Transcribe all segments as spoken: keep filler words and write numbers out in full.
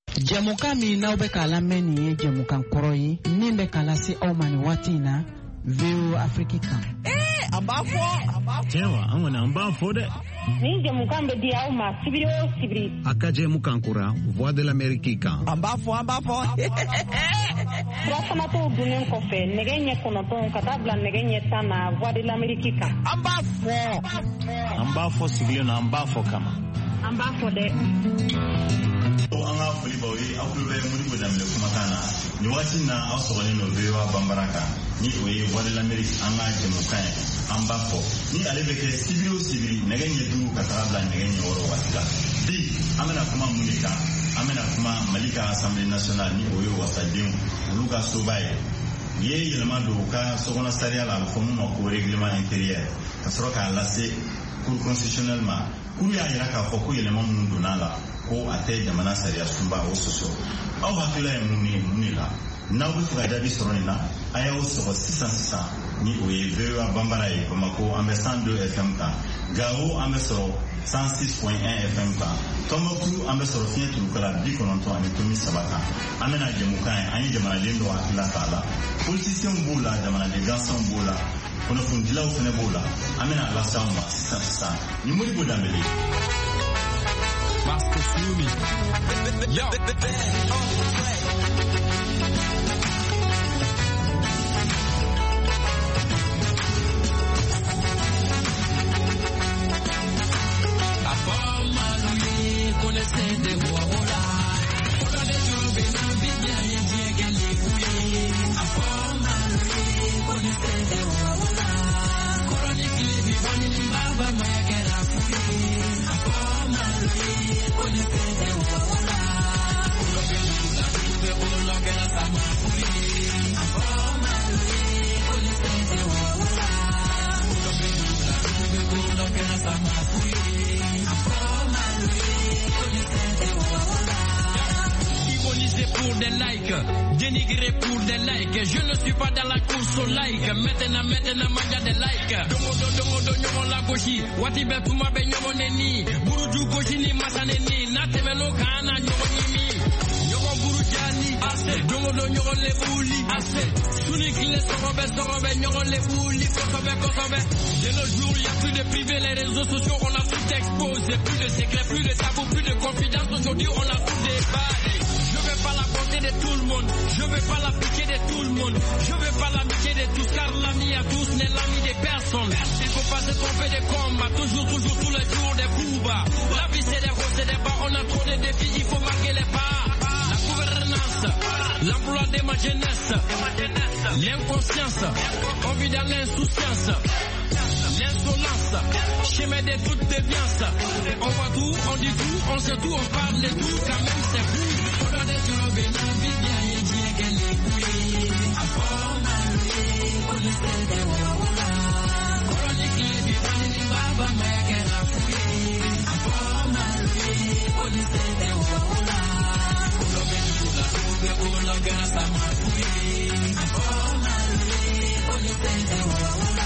Jamuka mi na ube kala meni jamuka nkoroyi nimbe kala si omani watina Veo Afrika. Eh, ambafo, ambafo. Tewa, angona ambafo de. Ni jamuka mbedi au ma sibiri o sibiri. Akaje mukankura, voix de l'Amérique. Ambafo, ambafo. Frasana to dunen kofe, negenye konoton katabla negenye sana voix de l'Amérique. Ambafo. Ambafo sibiri na ambafo kama. Ambafo de. Anga fulibawi akulu be muri bodamle kuma kana ni wati na asogoni no vewa bambaraka ni oye voix de l'Amérique anga jamuka ambafo ni alebeke sibiri sibiri negenye du katabla negenye oro wasika di amena kuma munika amena kuma malika assemblée nationale ni oyo wasadin luka sobaye ye yelma do ka sogona saria la fomu ko règlement intérieur kasroka lase cour constitutionnellement kuru ya yira ka fɔ ko yɛlɛma minnu donna la ko a tɛ jamana sariya sunba o sɔsɔ aw hakilila ye mun ye mun de la n'aw bɛ fɛ ka jaabi sɔrɔ nin na a y'aw sɔgɔ sisan sisan ni o ye V O A Banbara ye Bamako an bɛ cent deux F M kan Gao an bɛ sɔrɔ cent six point un F M kan Tombouctou an bɛ sɔrɔ fiɲɛ turukala bi kɔnɔntɔn ani tomi saba kan an bɛna jɛmukan ye an ye jamanaden dɔw hakilila k'a la politisiyɛnw b'o la jamanaden gansanw b'o la kunnafonidilaw fɛnɛ b'o la an bɛna lase aw ma sisan sisan ni Modibo Dembélé Master Flumi. Yo. Dénigré pour des likes, je ne suis pas dans la course aux likes. Maintenant, maintenant, manja des likes. Domo do domo do nyomo la goshi, wati be puma be nyomo neni. Buruju goshi ni masaneni, nate melo kana nyomo nimi. Nyomo burujani, ase. Domo do nyomo le uli, ase. Suni kile sorobe sorobe nyomo le uli, kosobe kosobe. De nos jours, y a plus de privé, les réseaux sociaux, on a tout exposé. Plus de secrets, plus de tabou, plus de confidence. Aujourd'hui, on a tout débattu. Je veux pas la bonté de tout le monde, je veux pas la pitié de tout le monde, je veux pas l'amitié de tous, car l'ami à tous n'est l'ami des personnes. Il faut pas se tromper de combat, toujours, toujours, tous les jours des coups bas. La vie c'est des hauts, c'est des bas, on a trop de défis, il faut marquer les pas. La gouvernance, l'emploi de ma jeunesse, l'inconscience, on vit dans l'insouciance. L'insolence, chemin de toute déviance. On voit tout, on dit tout, on sait tout, on parle de tout, quand même c'est fou. On a des jobs et la vie bien et bien qu'elle est coulée. À fond, malgré, on essaie de voilà. Chronique les vivants, les babas, mais qu'elle a foulé. À fond, malgré, on essaie de voilà. On l'a bien tout la trouve, on l'a bien ça m'a foulé. À fond, malgré, on essaie de voilà.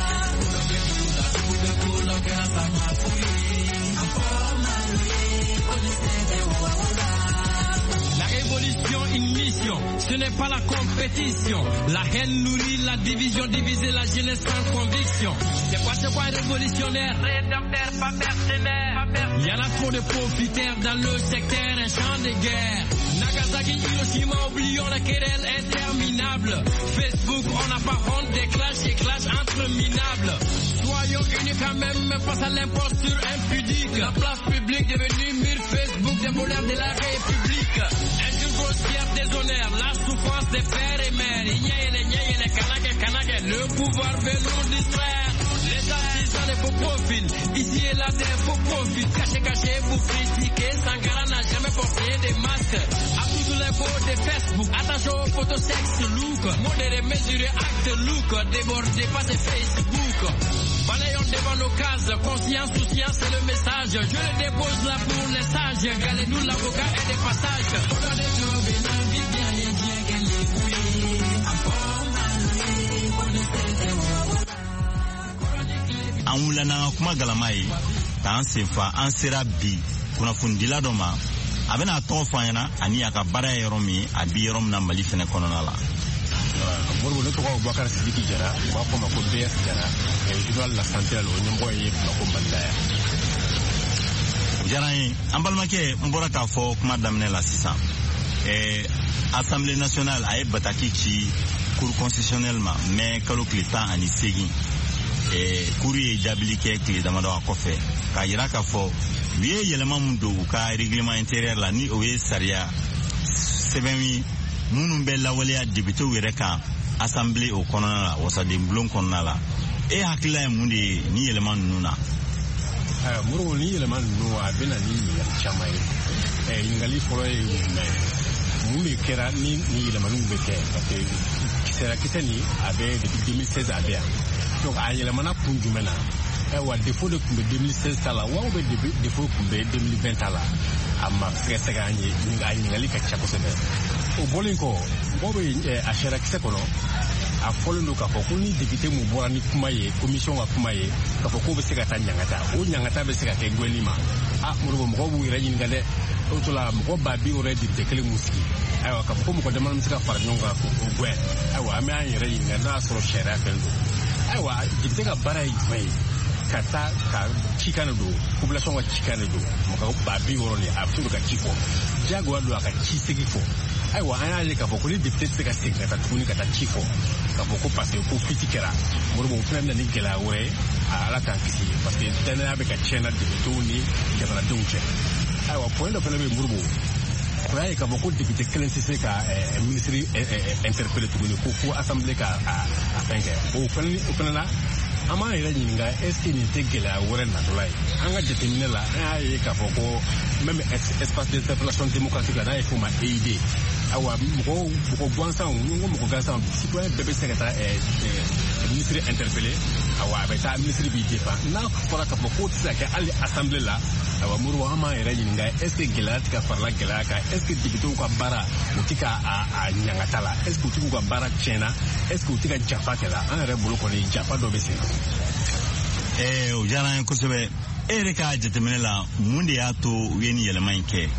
La révolution, une mission, ce n'est pas la compétition. La haine nourrit la division, diviser la jeunesse sans conviction. C'est quoi, c'est quoi révolutionnaire? Rédempteur, pas mercenaire. Il y en a trop de profiteurs dans le secteur, un champ de guerre. Nagasaki, Hiroshima, oublions la querelle interminable. Facebook, on n'a pas honte des clashs et clashs entre minables. Soyons unis quand même face à l'imposture impudique. La place publique devenue mur Facebook des voleurs de la République. Injure grossière, déshonneur, la souffrance des pères et mères. Ignye les gnye les kanake kanake, le pouvoir veut nous distraire. Les artisans, les faux profils, ici et là des faux profils. Caché, caché, vous critiquez, Sankara n'a jamais porté des masques. À tous les faux de Facebook, attention aux photos sexe look. Modéré, mesuré, acte look, débordé, passez Facebook. Balayons devant nos cases, conscience, souciance, c'est le message. Je le dépose là pour les sages. Galez-nous l'avocat et des passages. On a des jobs et la vie bien et bien qu'elle est fouillée. À fond, malgré, on essaie de voir. An wulana kuma galama ye k'an senfa an sera bi kunnafonidila dɔ ma a bɛna tɔgɔ fɔ an ɲɛna ani a ka baara ye yɔrɔ min a bi yɔrɔ min na Mali fɛnɛ kɔnɔna la. Moribo ne tɔgɔ Bubakari Sidiki Jara u b'a fɔ ma ko B S Jara journal La Santé la o ɲɛmɔgɔ ye Bamako Mali yan. Jara ye an balimakɛ n bɔra k'a fɔ kuma daminɛ la sisan ɛɛ Assemblée nationale a ye bataki ci Cour constitutionnelle ma mais kalo tile tan ani segin ɛɛ Cour ye jaabili kɛ tile damadɔ a kɔfɛ k'a yira k'a fɔ u ye yɛlɛma min don u ka règlement intérieur la ni o ye sariya sɛbɛn ye minnu bɛ lawaleya députéw yɛrɛ kan Assemblée o kɔnɔna la wasaden bulon kɔnɔna la e hakilila ye mun de ye ni yɛlɛma ninnu na. Moribo ni yɛlɛma ninnu a bɛna ni ɲininkali caman ye ɛɛ ɲininkali fɔlɔ ye jumɛn mun de kɛra ni ni yɛlɛmaniw bɛ kɛ parce que kisɛra kisɛ nin a bɛ depuis deux mille seize a bɛ yan donc a yɛlɛmana kun jumɛn na wa défaut de tun bɛ deux mille seize ta la wa ou bien défaut tun bɛ deux mille vingt ta la a ma sɛgɛsɛgɛ an ye a ɲininkali ka ca kosɛbɛ o bɔlen kɔ mɔgɔw bɛ a sariya kisɛ kɔnɔ a fɔlen don k'a fɔ ko ni député mun bɔra ni kuma ye commission ka kuma ye k'a fɔ k'o bɛ se ka taa ɲangata o ɲangata bɛ se ka kɛ gouvernement ma ah Moribo mɔgɔw b'u yɛrɛ ɲininka dɛ o to la mɔgɔ ba bi yɛrɛ député kelen mun sigi ayiwa k'a fɔ ko mɔgɔ dama bɛ se ka fara ɲɔgɔn kan k'o gouɛ ayiwa an bɛ an yɛrɛ ɲininka n'a y'a sɔrɔ sariya fɛn don ayiwa député ka baara ye jumɛn ye ka taa ka cikan de don population ka cikan de don mɔgɔ ba bi yɔrɔ ni a bɛ se ka ci fɔ diyagoya don a ka ci segi fɔ ayiwa an y'a ye k'a fɔ ko ni député tɛ se ka segin ka taa tuguni ka taa ci fɔ k'a fɔ ko parce que ko fiti kɛra Moribo fɛnɛ bɛna ni gɛlɛya wɛrɛ ye ala k'an kisi parce que danaya bɛ ka tiɲɛ na députéw ni jamanadenw cɛ ayiwa point dɔ fɛnɛ bɛ Moribo o y'a ye k'a fɔ ko député kelen tɛ se ka ministre interpeller tuguni ko fo assemblée ka a fɛn kɛ o fɛnɛ o fɛnɛ na an b'an yɛrɛ ɲininka est-ce que nin tɛ gɛlɛya wɛrɛ natɔla ye an ka jateminɛ la an y'a ye k'a fɔ ko même espace d'interpellation démocratique la n'a ye f'o ma E I D ayiwa mɔgɔw mɔgɔ gansanw ni n ko mɔgɔ gansanw citoyen bɛɛ bɛ se ka taa ministre interpeller ayiwa a bɛ taa ministre b'i dépend n'a fɔra k'a fɔ k'o tɛ se ka kɛ hali assemblée la ayiwa Moribo an b'an yɛrɛ ɲininka est-ce que gɛlɛya tɛ ka farala gɛlɛya kan est-ce que députéw ka baara u tɛ ka a ɲangata la est-ce que u tɛ k'u ka baara tiɲɛna est-ce que u tɛ ka janfa kɛ la an yɛrɛ bolo kɔni janfa dɔ bɛ sen na. ɛɛ o diyara an ye kosɛbɛ e yɛrɛ ka jateminɛ la mun de y'a to u ye nin yɛlɛma in kɛ.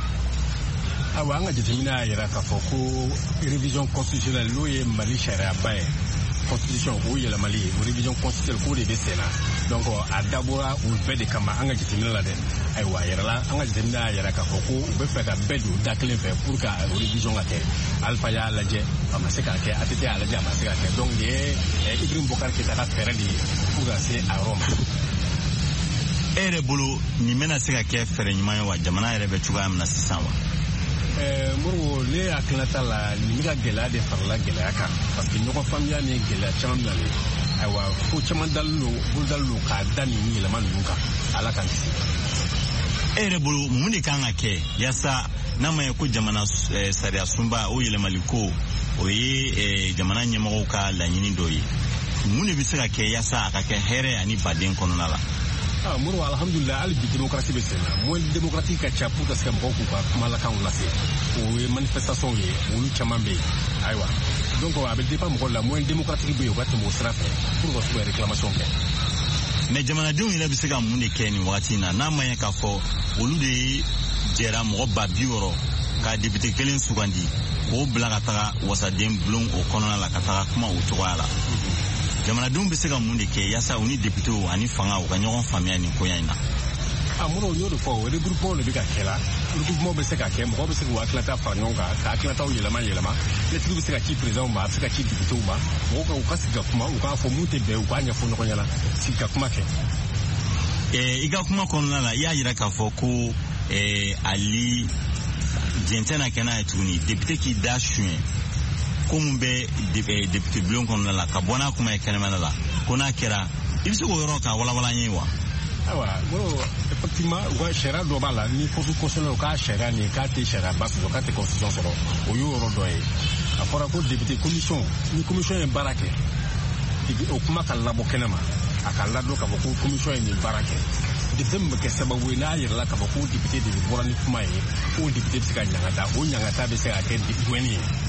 ayiwa an ka jateminɛ y'a yira k'a fɔ ko révision constitutionnelle n'o ye Mali sariyaba ye constitution o yɛlɛmali ye o révision constitutionnelle k'o de bɛ sen na donc a dabɔra u bɛɛ de kama an ka jateminɛ la dɛ ayiwa a yɛrɛ la an ka jateminɛ y'a yira k'a fɔ ko u bɛ fɛ ka bɛɛ don da kelen fɛ pour que o révision ka kɛ Alpha y'a lajɛ a ma se k'a kɛ A T T y'a lajɛ a ma se k'a kɛ donc nin ye Ibrahim Boubacar Keïta ka fɛɛrɛ de ye pour ka se a yɔrɔ ma. e yɛrɛ bolo nin bɛna se ka kɛ fɛɛrɛ ɲuman ye wa jamana yɛrɛ bɛ cogoya min na sisan wa. Moribo ne hakilinata la nin bɛ ka gɛlɛya de farala gɛlɛya kan parce que ɲɔgɔn faamuya ni gɛlɛya caman bɛ nalen ayiwa ko caman dalen don bolo dalen don k'a da nin yɛlɛma ninnu kan ala k'an kisi. e yɛrɛ bolo mun de kan ka kɛ yaasa n'a ma ye ko jamana sariya sunba o yɛlɛmali ko o ye jamana ɲɛmɔgɔw ka laɲini dɔ ye mun de bɛ se ka kɛ yaasa a ka kɛ hɛrɛ ani baden kɔnɔna la. ah Moribo alhamdulillah hali bi démocratie bɛ sen na moyen démocratique ka ca pour que se ka mɔgɔw k'u ka kumalakanw lase o ye manifestation ye olu caman bɛ yen ayiwa donc a bɛ dépend mɔgɔw la moyen démocratique bɛ yen o ka tɛmɛ o sira fɛ pour que se ka réclamation kɛ. mais jamanadenw yɛrɛ bɛ se ka mun de kɛ nin wagati in na n'a ma ye k'a fɔ olu de jɛra mɔgɔ ba bi wɔɔrɔ ka député kelen sugandi k'o bila ka taga wasaden bulon o kɔnɔna la ka taga kuma o cogoya la. jamanadenw bɛ se ka mun de kɛ yaasa u ni députéw ani fanga u ka ɲɔgɔn faamuya nin koya in na. ah Moribo y'o de fɔ o regroupement de bɛ ka kɛ la regroupement bɛ se ka kɛ mɔgɔw bɛ se k'u hakilata fara ɲɔgɔn kan ka hakilataw yɛlɛma yɛlɛma lettre bɛ se ka ci président ma a bɛ se ka ci députéw ma mɔgɔw ka u ka sigi ka kuma u k'a fɔ mun tɛ bɛn u k'a ɲɛfɔ ɲɔgɔn ɲɛna sigi ka kuma kɛ. ɛɛ i ka kuma kɔnɔna la i y'a jira k'a fɔ ko ɛɛ ali diɲɛ tɛna kɛ n'a ye tuguni député k'i da suɲɛ ko mun bɛ député bulon kɔnɔna la ka bɔ n'a kuma ye kɛnɛmana la ko n'a kɛra i bɛ se k'o yɔrɔ ka walawala n ye wa. ayiwa Moribo effectivement u ka sariya dɔ b'a la ni conseil constitutionnel k'a sariya nin k'a tɛ sariya ba sɔrɔ k'a tɛ constitution sɔrɔ o y'o yɔrɔ dɔ ye a fɔra ko député commission ni commission ye baara kɛ o kuma ka labɔ kɛnɛma a ka ladon k'a fɔ ko commission ye nin baara kɛ député min bɛ kɛ sababu ye n'a yɛrɛ la k'a fɔ ko député de bɔra ni kuma ye k'o député bɛ se ka ɲangata o ɲangata bɛ se ka kɛ gouvernement ye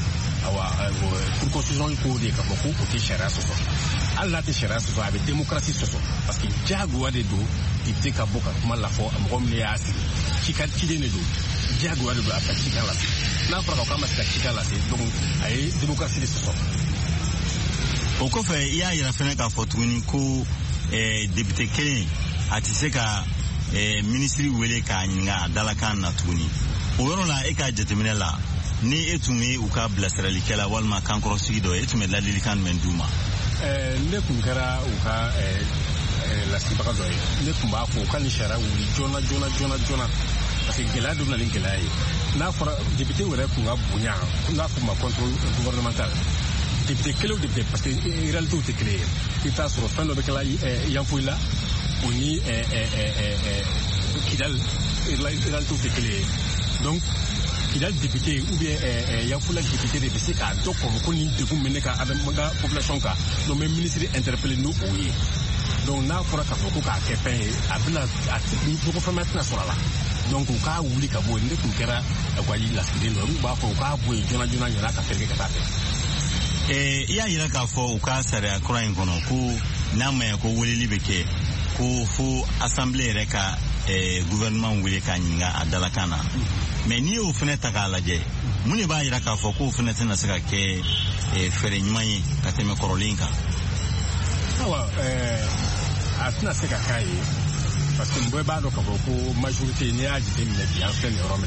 awa pour constitution ko de ka ko ko ti shara so Allah ti shara so avec démocratie so parce que jago de do député ka boka kuma la fo am gom le yasi kika kide ne do jago de do ata kika la na fara ka ma ta kika la donc ay démocratie de so o ko fe ya yira fene ka fo tuguni ko eh député kelen ati se ka eh ministry wele ka nyinga dalakan na tuguni o yoro la e ka jetemine la ni etume u ka blasrali kala walma kankoro sigido etume la lilikan menduma eh ne kunkara u ka eh la sibaka do ne kumba fo kan shara wuri jona jona jona jona parce que gela do na lingela yi na fara député wala ku nga bunya na kuma contrôle gouvernemental député kelo député parce que réalité est claire qui ta sur fin de kala yanfuila oni eh eh eh kidal réalité est claire donc kidal député ou bien yanfuila député de C K donc comme ko ni de kumene ka adam maga population ka no même ministre interpellé nous oui donc na fora ka ko ka kefen abina ati ko fa matna sorala donc ka wuli ka bo ndé ku kera kwa yi la skide no ba fo ka bo jona jona nyana ka ferge ka tape eh ya yira ka fo ka sare akura inkono ko na me ko wuli libeke ko fo assemblée reka eh gouvernement wuli ka nyinga adala kana mais ni o feneta ka laje muni ba yira ka fo ko feneta na saka ke eh fere nyumayi ka teme korolinka awa eh atna seka kai parce que mboy ba do ka ko majorité ni aji de me bien fait ni romla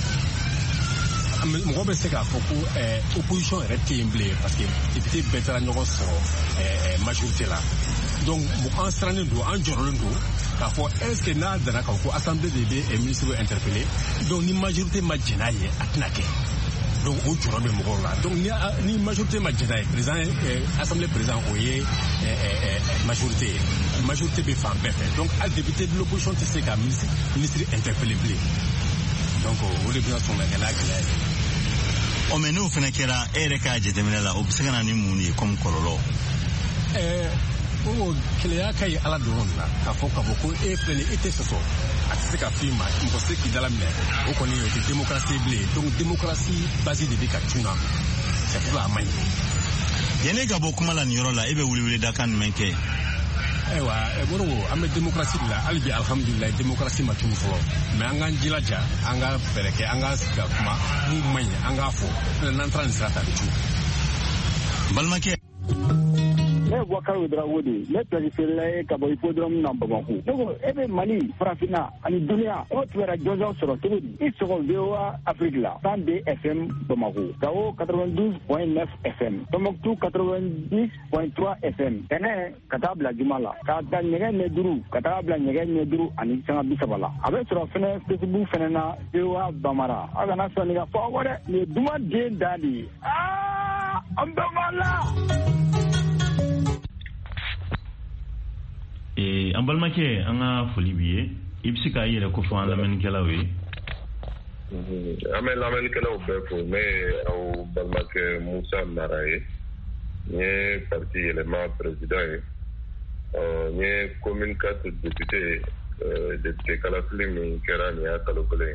mo be seka ko eh opposition rectangle parce que député betara nyoko so eh majorité là donc mo enstrane do en jorlondo ka fo est-ce que na dana ka ko assemblée des et ministre interpellé donc ni majorité majinaye atna ke donc au jorobe mo là donc ni ni majorité majinaye président assemblée président oye majorité majorité be femme donc à député de l'opposition c'est que ministre ministre interpellé donc au début son la gala o menu fena kera ere ka jetemela la obsegana ni muni comme kololo eh o kile kai ala doronna ka foka boko e plene ete soso ati ka firma ko se ki dala mine o ko ni démocratie blé donc démocratie basée de bikatuna c'est pour amay yene ga bokuma la nyoro la ebe wuli wuli dakan menke ewa e boro am démocratie la albi alhamdulillah démocratie ma tumu fo mais anga jilaja anga bereke anga sika kuma mu manya anga fo nan transata tu balmake ne Wakar Drawodi ne planifié ka bo hippodrome na Bamako donc ebe Mali Frafina ani dunia o twera jojo soro tebudi isoko VOA Afrique la cent deux F M Bamako Gao quatre-vingt-douze point neuf F M Tombouctou quatre-vingt-dix point trois F M tene katabla jumala ka ta nyege ne duru katabla nyege ne duru ani sanga bisabala abe soro fene Facebook fene na VOA Bamara aga na so ni ga fo wore ni duma de dali ah ambamala e an balmake an ga foli biye ibsi ka yere ko fo an lamen kelawe amen lamen kelaw be fo mais au balmake Moussa Maraye ne parti élément président euh ne commune quatre député euh député kala film kerani ya kalokole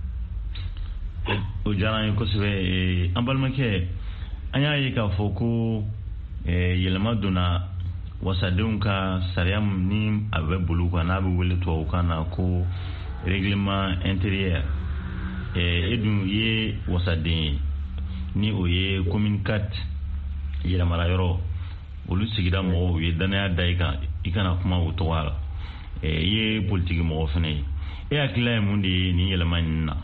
o jara ko sebe an balmake anya yi ka fo ko e yelma dona wasadun ka sariam ni abe bulu ka na be wele to kana ko règlement intérieur e edun ye wasadin ni oye commune quatre yela mara yoro olu sigida mo ye dana dai ka ikana kuma o to wala e ye politique mo fene e akla mu ndi ni yela manna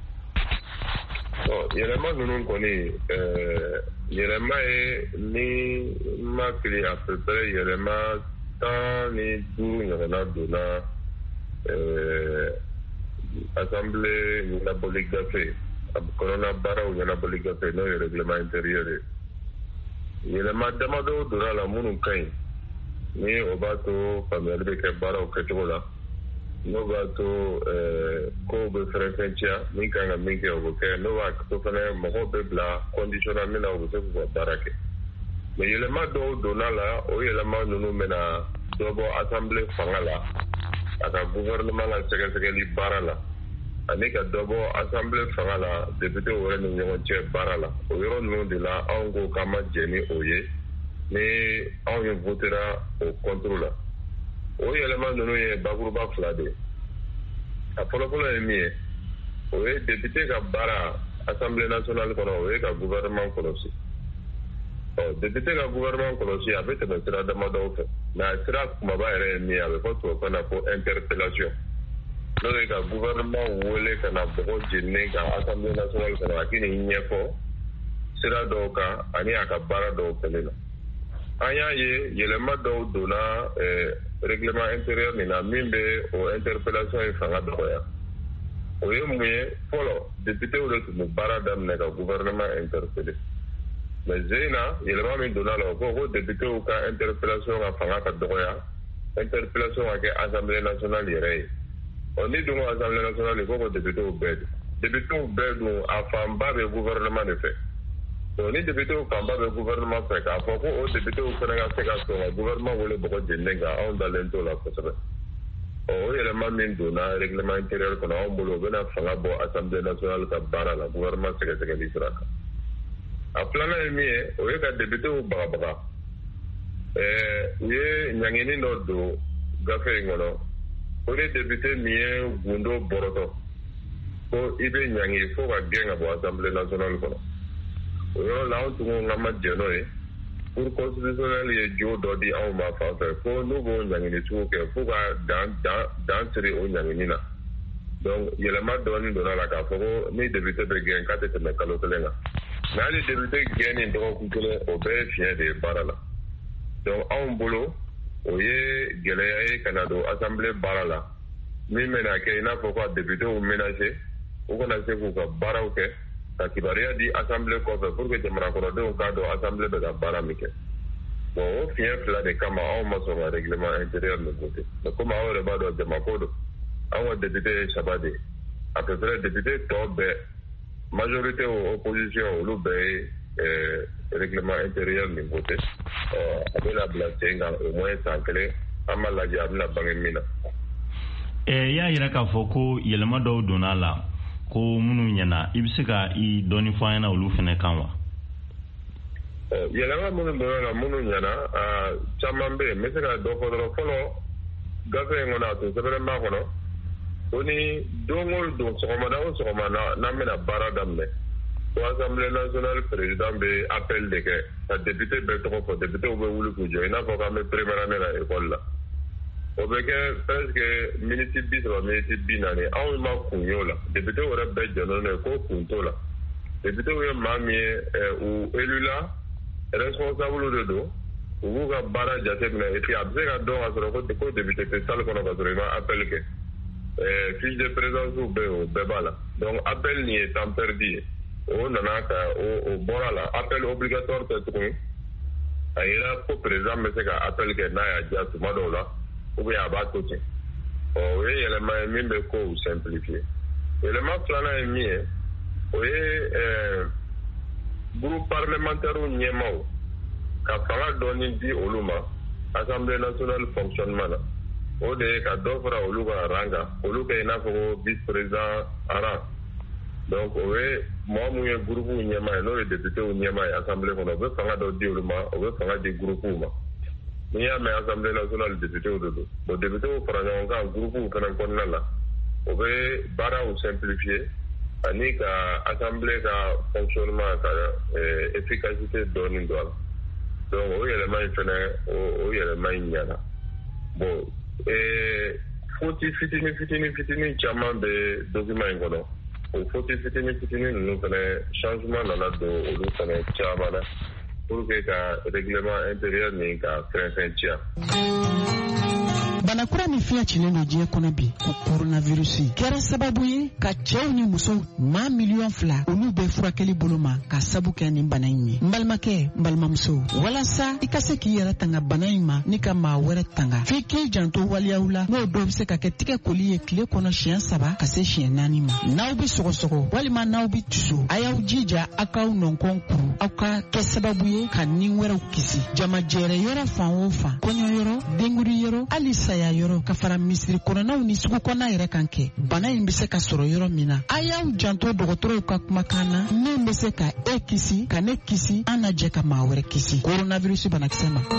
oh yela manunu ko ni euh yelema ye ni makili à peu près yelema tant ni duru ɲɔgɔnna donna euh assemblée ɲɛnabɔli gafe kɔnɔna baaraw ɲɛnabɔli gafe n'o ye règlement intérieur ye yelema damadɔ donna la minnu ka ɲi ni o b'a to faamuyali bɛ kɛ baaraw kɛcogo la n'o b'a to kow bɛ fɛrɛfɛnciya min kan ka min kɛ o bɛ kɛ n'o b'a to fana mɔgɔw bɛ bila condition na min na o bɛ se k'u ka baara kɛ mais yɛlɛma dɔw donna la o yɛlɛma ninnu bɛna dɔ bɔ assemblée fanga la a ka gouvernement ka sɛgɛsɛgɛli baara la ani ka dɔ bɔ assemblée fanga la député wɛrɛ ni ɲɔgɔn cɛ baara la o yɔrɔ ninnu de la anw ko k'an ma jɛ ni o ye ni anw ye votera o contre la o yɛlɛma ninnu ye bakuruba fila de ye a fɔlɔfɔlɔ ye min ye o ye député ka baara assemblée nationale kɔnɔ o ye ka gouvernement kɔlɔsi ɔ député ka gouvernement kɔlɔsi a bɛ tɛmɛ sira damadɔw fɛ mais a sira kumaba yɛrɛ ye min ye a bɛ fɔ tubabukan na ko interpellation n'o ye ka gouvernement wele ka na bɔgɔ jeninen ka assemblée nationale kɔnɔ a k'i ni ɲɛfɔ sira dɔw kan ani a ka baara dɔw kɛlen na an y'a ye yɛlɛma dɔw donna règlement intérieur nin na min bɛ o interpellation ye fanga dɔgɔya o ye mun ye fɔlɔ députéw de tun bɛ baara daminɛ ka gouvernement interpeller mais zeyina yɛlɛma min donna la o ko ko députéw ka interpellation ka fanga ka dɔgɔya interpellation ka kɛ assemblée nationale yɛrɛ ye ɔ ni dun ko assemblée nationale ko ko députéw bɛɛ don députéw bɛɛ dun a fanba bɛ gouvernement de fɛ donc ni députéw fanba bɛ gouvernement fɛ k'a fɔ ko o députéw fana ka se ka sɔn ka gouvernement wele bɔgɔ jeninen kan anw dalen t'o la kosɛbɛ ɔ o yɛlɛma min donna règlement intérieur kɔnɔ anw bolo o bɛna fanga bɔ assemblée nationale ka baara la gouvernement sɛgɛsɛgɛli sira kan a filanan ye min ye o ye ka députéw bagabaga ɛɛ u ye ɲangini dɔ don gafe in kɔnɔ o ni député min ye gundo bɔrɔtɔ ko i bɛ ɲangi fo ka gɛn ka bɔ assemblée nationale kɔnɔ o yɔrɔ la anw tun ko k'an ma jɛ n'o ye cour constitutionnelle ye jo dɔ di anw ma fan fɛ ko n'u b'o ɲangini sugu kɛ fo ka dan dan dan siri o ɲangini na donc yɛlɛma dɔɔnin donna la k'a fɔ ko ni député bɛ gɛn k'a tɛ tɛmɛ kalo kelen kan mais hali député gɛnni dɔgɔkun kelen o bɛɛ ye fiɲɛ de ye baara la donc anw bolo o ye gɛlɛya ye ka na don assemblée baara la min bɛna kɛ i n'a fɔ ka députéw ménager u kana se k'u ka baaraw kɛ ka kibaruya di assemblée kɔfɛ pour que jamana kɔnɔdenw k'a dɔn assemblée bɛ ka baara min kɛ bon o fiɲɛ fila de kama anw ma sɔn ka règlement intérieur nin voter mais comme aw yɛrɛ b'a dɔn jamako don anw ka député ye saba de ye à peu près député tɔ bɛɛ majorité o opposition olu bɛɛ ye règlement intérieur nin voter ɔ a bɛna bila sen kan au moins san kelen an b'a lajɛ a bɛna bange min na. i y'a yira k'a fɔ ko yɛlɛma dɔw donna a la ko minnu ɲɛna i bɛ se ka i dɔɔni fɔ an ɲɛna olu fana kan wa. yɛlɛma minnu donna la minnu ɲɛna caman bɛ yen n bɛ se ka dɔ fɔ dɔrɔn fɔlɔ gafe in kɔnɔ a tun sɛbɛnnen b'a kɔnɔ ko ni don o don sɔgɔmada o sɔgɔmada n'an bɛna baara daminɛ ko assemblée nationale président bɛ appel de kɛ ka député bɛɛ tɔgɔ fɔ députéw bɛ wuli k'u jɔ i n'a fɔ k'an bɛ première année la école la o bɛ kɛ presque miniti bi saba miniti bi naani anw ma kun y'o la député yɛrɛ bɛɛ jɛnnen ye ko kun t'o la député ye maa min ye u élu la responsable de don u b'u ka baara jateminɛ et puis a bɛ se ka dɔn ka sɔrɔ ko ko député tɛ salle kɔnɔ ka sɔrɔ i ma appel kɛ fiche de présence bɛ yen o bɛɛ b'a la donc appel nin ye temps perdu ye o nana ka o bɔra la appel obligatoire tɛ tuguni a yera ko président bɛ se ka appel kɛ n'a y'a diya tuma dɔw la ou bien a b'a to ten ɔ o ye yɛlɛma ye min bɛ kow simplifier yɛlɛma filanan ye min ye o ye groupe parlementaire ɲɛmaw ka fanga dɔɔni di olu ma assemblée nationale fonctionnement na o de ye ka dɔ fara olu ka rang kan olu kɛ i n'a fɔ ko vice président rang donc o ye mɔgɔ mun ye groupe ɲɛma ye n'o ye députéw ɲɛma ye assemblée kɔnɔ o bɛ fanga dɔ di olu ma o bɛ fanga di groupe ma n'i y'a mɛn assemblée nationale députéw de don bon députéw fara ɲɔgɔn kan groupe fana kɔnɔna la o bɛ baaraw simplifier ani ka assemblée ka fonctionnement ka efficacité dɔɔni don a la donc o yɛlɛma in fana o yɛlɛma in ɲana bon foti fitini fitini fitini caman bɛ document in kɔnɔ o foti fitini fitini ninnu fana changement nana don olu fana caman na pour que ka règlement intérieur nin ka fɛn ciya. Banakura ni fiɲɛ cilen don diɲɛ kɔnɔ bi ko coronavirus kɛra sababu ye ka cɛw ni musow maa miliyɔn fila olu bɛ furakɛli bolo ma ka sabu kɛ nin bana in ye. N balimakɛ n balimamuso walasa i ka se k'i yɛrɛ tanga bana in ma ni ka maa wɛrɛ tanga f'i k'i janto waliyaw la n'o dɔw bɛ se ka kɛ tigɛ koli ye tile kɔnɔ siɲɛ saba ka se siɲɛ naani ma. N'aw bɛ sɔgɔsɔgɔ walima n'aw bɛ tusu a y'aw jija aw k'aw nɔnkɔn kuru aw ka kɛ sababu ye ka nin wɛrɛw kisi jamajɛrɛ yɔrɔ fan o fan kɔɲɔ yɔrɔ denguri yɔrɔ hali saya saya yɔrɔ ka fara misiri kɔnɔnaw ni sugu kɔnɔna yɛrɛ kan kɛ bana in bɛ se ka sɔrɔ yɔrɔ min na a y'aw janto dɔgɔtɔrɔw ka kumakan na min bɛ se ka e kisi ka ne kisi an na jɛ ka maa wɛrɛ kisi coronavirus banakisɛ ma.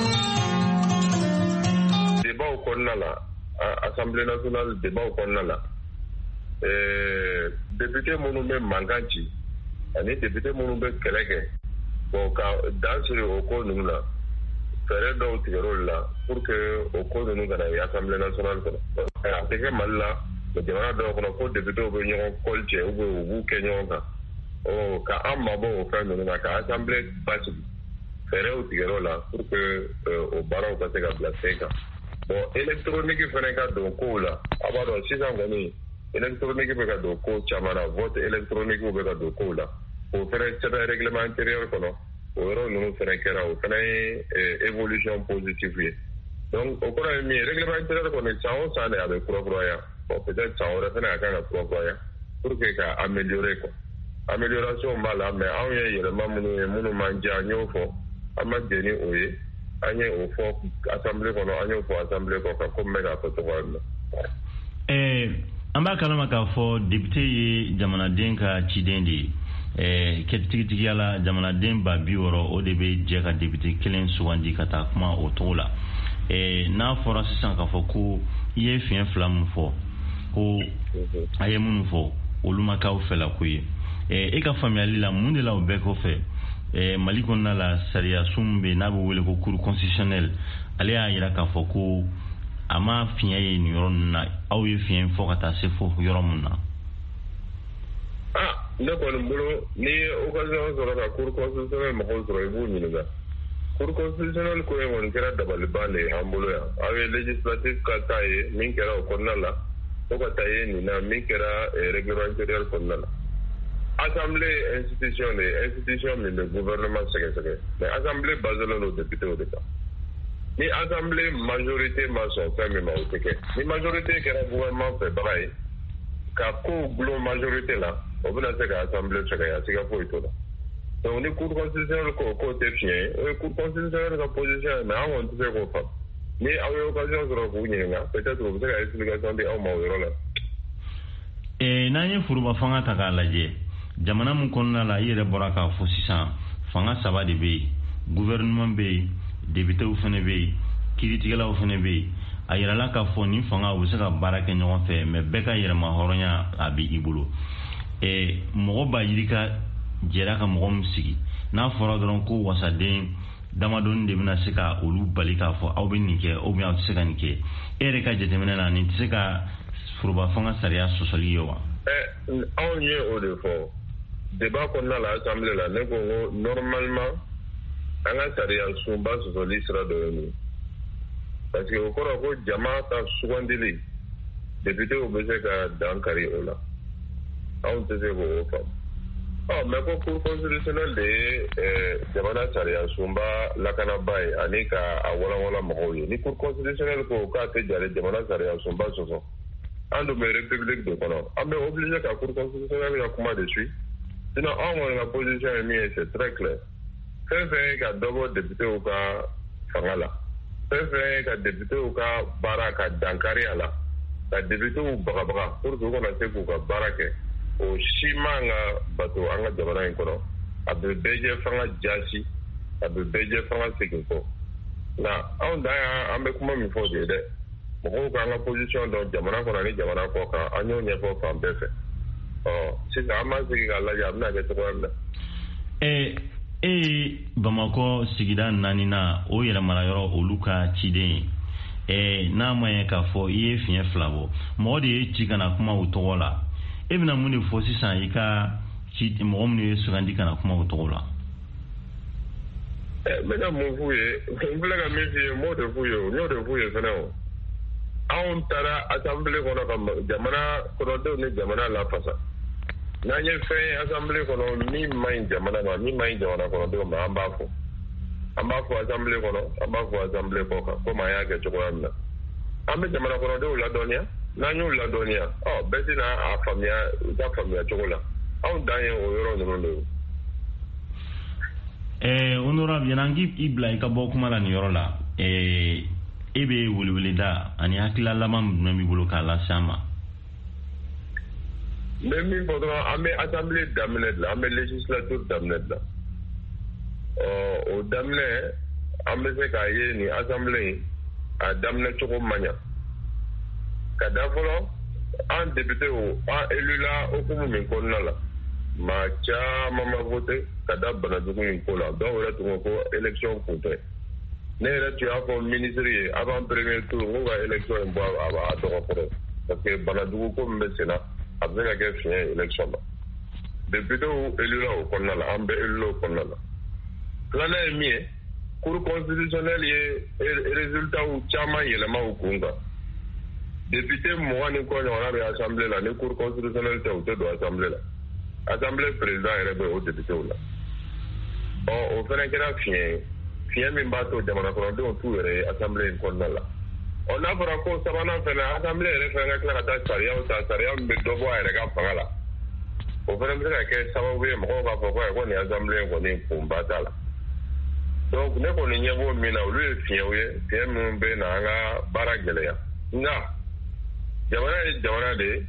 Débat kɔnɔna la Assemblée nationale débat kɔnɔna la ɛɛ député minnu bɛ mankan ci ani député minnu bɛ kɛlɛ kɛ bon ka dan siri o ko ninnu na fɛɛrɛ dɔw tigɛr'o la pour que o ko ninnu kana ye Assemblée nationale kɔnɔ a tɛ kɛ Mali la jamana dɔw kɔnɔ ko députéw bɛ ɲɔgɔn kɔli cɛ ou bien u b'u kɛ ɲɔgɔn kan ɔ ka an mabɔ o fɛn ninnu na ka Assemblée basigi fɛɛrɛw tigɛr'o la pour que o baaraw ka se ka bila sen kan bon électronique fana ka don kow la a b'a dɔn sisan kɔni électronique bɛ ka don ko caman na vote électronique bɛ ka don kow la o fana sɛbɛn règlement intérieur kɔnɔ o yɔrɔ ninnu fana kɛra o fana ye évolution positive ye donc o kɔrɔ ye min ye règlement intérieur kɔni san o san de a bɛ kurakuraya bon peut-être san wɛrɛ fana a kan ka kurakuraya pour que ka améliorer quoi amélioration b'a la mais anw ye yɛlɛma minnu ye minnu man diya an y'o fɔ an ma jɛ ni o ye an ye o fɔ assemblée kɔnɔ an y'o fɔ assemblée kɔ kan komi n bɛ k'a fɔ cogoya min na. An b'a kalama k'a fɔ député ye jamanaden ka ciden de ye kɛtigitigiya la jamanaden ba bi wɔɔrɔ o de bɛ jɛ ka député kelen sugandi ka taa kuma o cogo la n'a fɔra sisan k'a fɔ ko i ye fiɲɛ fila min fɔ ko a ye minnu fɔ olu ma k'aw fɛla ko ye e ka faamuyali la mun de la o bɛɛ kɔfɛ Mali kɔnɔna la sariya sun bɛ n'a bɛ wele ko cour constitutionnelle ale y'a jira k'a fɔ ko a ma fiɲɛ ye nin yɔrɔ ninnu na aw ye fiɲɛ fɔ ka taa se fo yɔrɔ min na. ah ne kɔni bolo ni ye occasion sɔrɔ ka cour constitutionnelle mɔgɔw sɔrɔ i b'u ɲininka cour constitutionnelle ko in kɔni kɛra dabaliban de ye an bolo yan aw ye législatif ka taa ye min kɛra o kɔnɔna la fo ka taa ye nin na min kɛra règlement intérieur kɔnɔna la. Assemblée institution de institution min bɛ gouvernement sɛgɛsɛgɛ mais assemblée baselen don députéw de kan. Ni assemblée majorité ma sɔn fɛn min ma o tɛ kɛ ni majorité kɛra gouvernement fɛbaga ye ka ko gulon majorité la o bɛna se ka assemblée sɛgɛya siga foyi t'o la donc ni cour constitutionnelle ko k'o tɛ fiɲɛ ye o ye cour constitutionnelle ka position ye mais an kɔni tɛ se k'o faamu ni aw ye occasion sɔrɔ k'u ɲininka peut-être u bɛ se ka explication di aw ma o yɔrɔ la. n'an ye foroba fanga ta k'a lajɛ jamana mun kɔnɔna la i yɛrɛ bɔra k'a fɔ sisan fanga saba de bɛ yen gouvernement bɛ yen députéw fana bɛ yen kiiritigɛlaw fana bɛ yen a yirala k'a fɔ nin fanga u bɛ se ka baara kɛ ɲɔgɔn fɛ mais bɛɛ ka yɛrɛma hɔrɔnya a bɛ i bolo mɔgɔ b'a yiri ka jɛra ka mɔgɔ min sigi n'a fɔra dɔrɔn ko wasaden damadɔni de bɛna se ka olu bali k'a fɔ aw bɛ nin kɛ ou bien aw tɛ se ka nin kɛ e yɛrɛ ka jateminɛ na nin tɛ se ka foroba fanga sariya sɔsɔli ye wa. anw ye o de fɔ débat kɔnɔna la assemblée la ne ko n ko normalement an ka sariya sunba sɔsɔli sira dɔ ye nin parce que o kɔrɔ ko jama ta sugandili députéw bɛ se ka dankari o la anw tɛ se k'o faamu ɔ mais ko cour constitutionnelle de ye jamana sariya sunba lakanaba ye ani ka a walawala mɔgɔw ye ni cour constitutionnelle ko k'a tɛ jare jamana sariya sunba sɔsɔ an dun bɛ république de kɔnɔ an bɛ obligé ka cour constitutionnelle ka kuma de suit sinon anw kɔni ka position ye min ye c'est très clair fɛn fɛn ye ka dɔ bɔ députéw ka fanga la fɛn fɛn ye ka députéw ka baara ka dankari a la ka députéw bagabaga pour que u kana se k'u ka baara kɛ o si man ka bato an ka jamana in kɔnɔ a bɛ bɛɛ jɛ fanga jasi a bɛ bɛɛ jɛ fanga segin kɔ nka anw dan y'an an bɛ kuma min fɔ de ye dɛ mɔgɔw k'an ka position dɔn jamana kɔnɔ ani jamana kɔ kan an y'o ɲɛfɔ fan bɛɛ fɛ ɔ sisan an b'an sigi k'a lajɛ a bɛna kɛ cogoya min na. e ye bamakɔ sigida naani na o yɛrɛmara yɔrɔ olu ka ciden ye n'a ma ye k'a fɔ i ye fiɲɛ fila bɔ mɔgɔ de ye ci kana kuma o tɔgɔ la e bɛna mun de fɔ sisan i ka ci mɔgɔ minnu ye sugandi kana kuma o tɔgɔ la. n bɛna mun f'u ye n filɛ ka min f'i ye n b'o de f'u ye o n y'o de f'u ye fɛnɛ o anw taara assemblée kɔnɔ ka jamana kɔnɔdenw ni jamana lafasa n'an ye fɛn ye assemblée kɔnɔ min ma ɲi jamana ma min ma ɲi jamana kɔnɔdenw ma an b'a fɔ an b'a fɔ assemblée kɔnɔ an b'a fɔ assemblée kɔ kan komi an y'a kɛ cogoya min na an bɛ jamana kɔnɔdenw ladɔnniya n'an y'u ladɔnniya ɔ bɛɛ tɛna a faamuya u ka faamuya cogo la anw dan ye o yɔrɔ ninnu de ye. honorable yanni an k'i bila i ka bɔ kuma la nin yɔrɔ la e e be wulwulida ani hakila lamam no mi bolo kala sama même mi bodro amé assemblée d'amener la amé législature d'amener la euh au d'amener amé se kaye ni assemblée a d'amener choko manya kada folo en député ou en élu là au comme min konna la ma cha mama voté kada bana dugu min kola donc là tout ko élection compté ne là tu as comme ministre avant premier tour on va élection en bois à to ko parce que bana dugu ko mbé là après la guerre fin élection là député ou élu là au konna la ambe élu là konna la là est mieux cour constitutionnel et résultat ou chama yelema ou kunga député moi ni ko on a assemblée là ni cour constitutionnelle te auto de assemblée là assemblée président est au député là bon au fait que la fin fin min ba to jamana ko do tout est assemblée ko là on a para ko sabana fait assemblée est fait la ta saria ou ta saria me do bo est ga fangala au fait que ça va oui mo ba ko ko ni assemblée ko ni kumba tala donc ne ko ni nyabo mina o le fin oui fin mun be na nga baragele ya nga jamana jamana de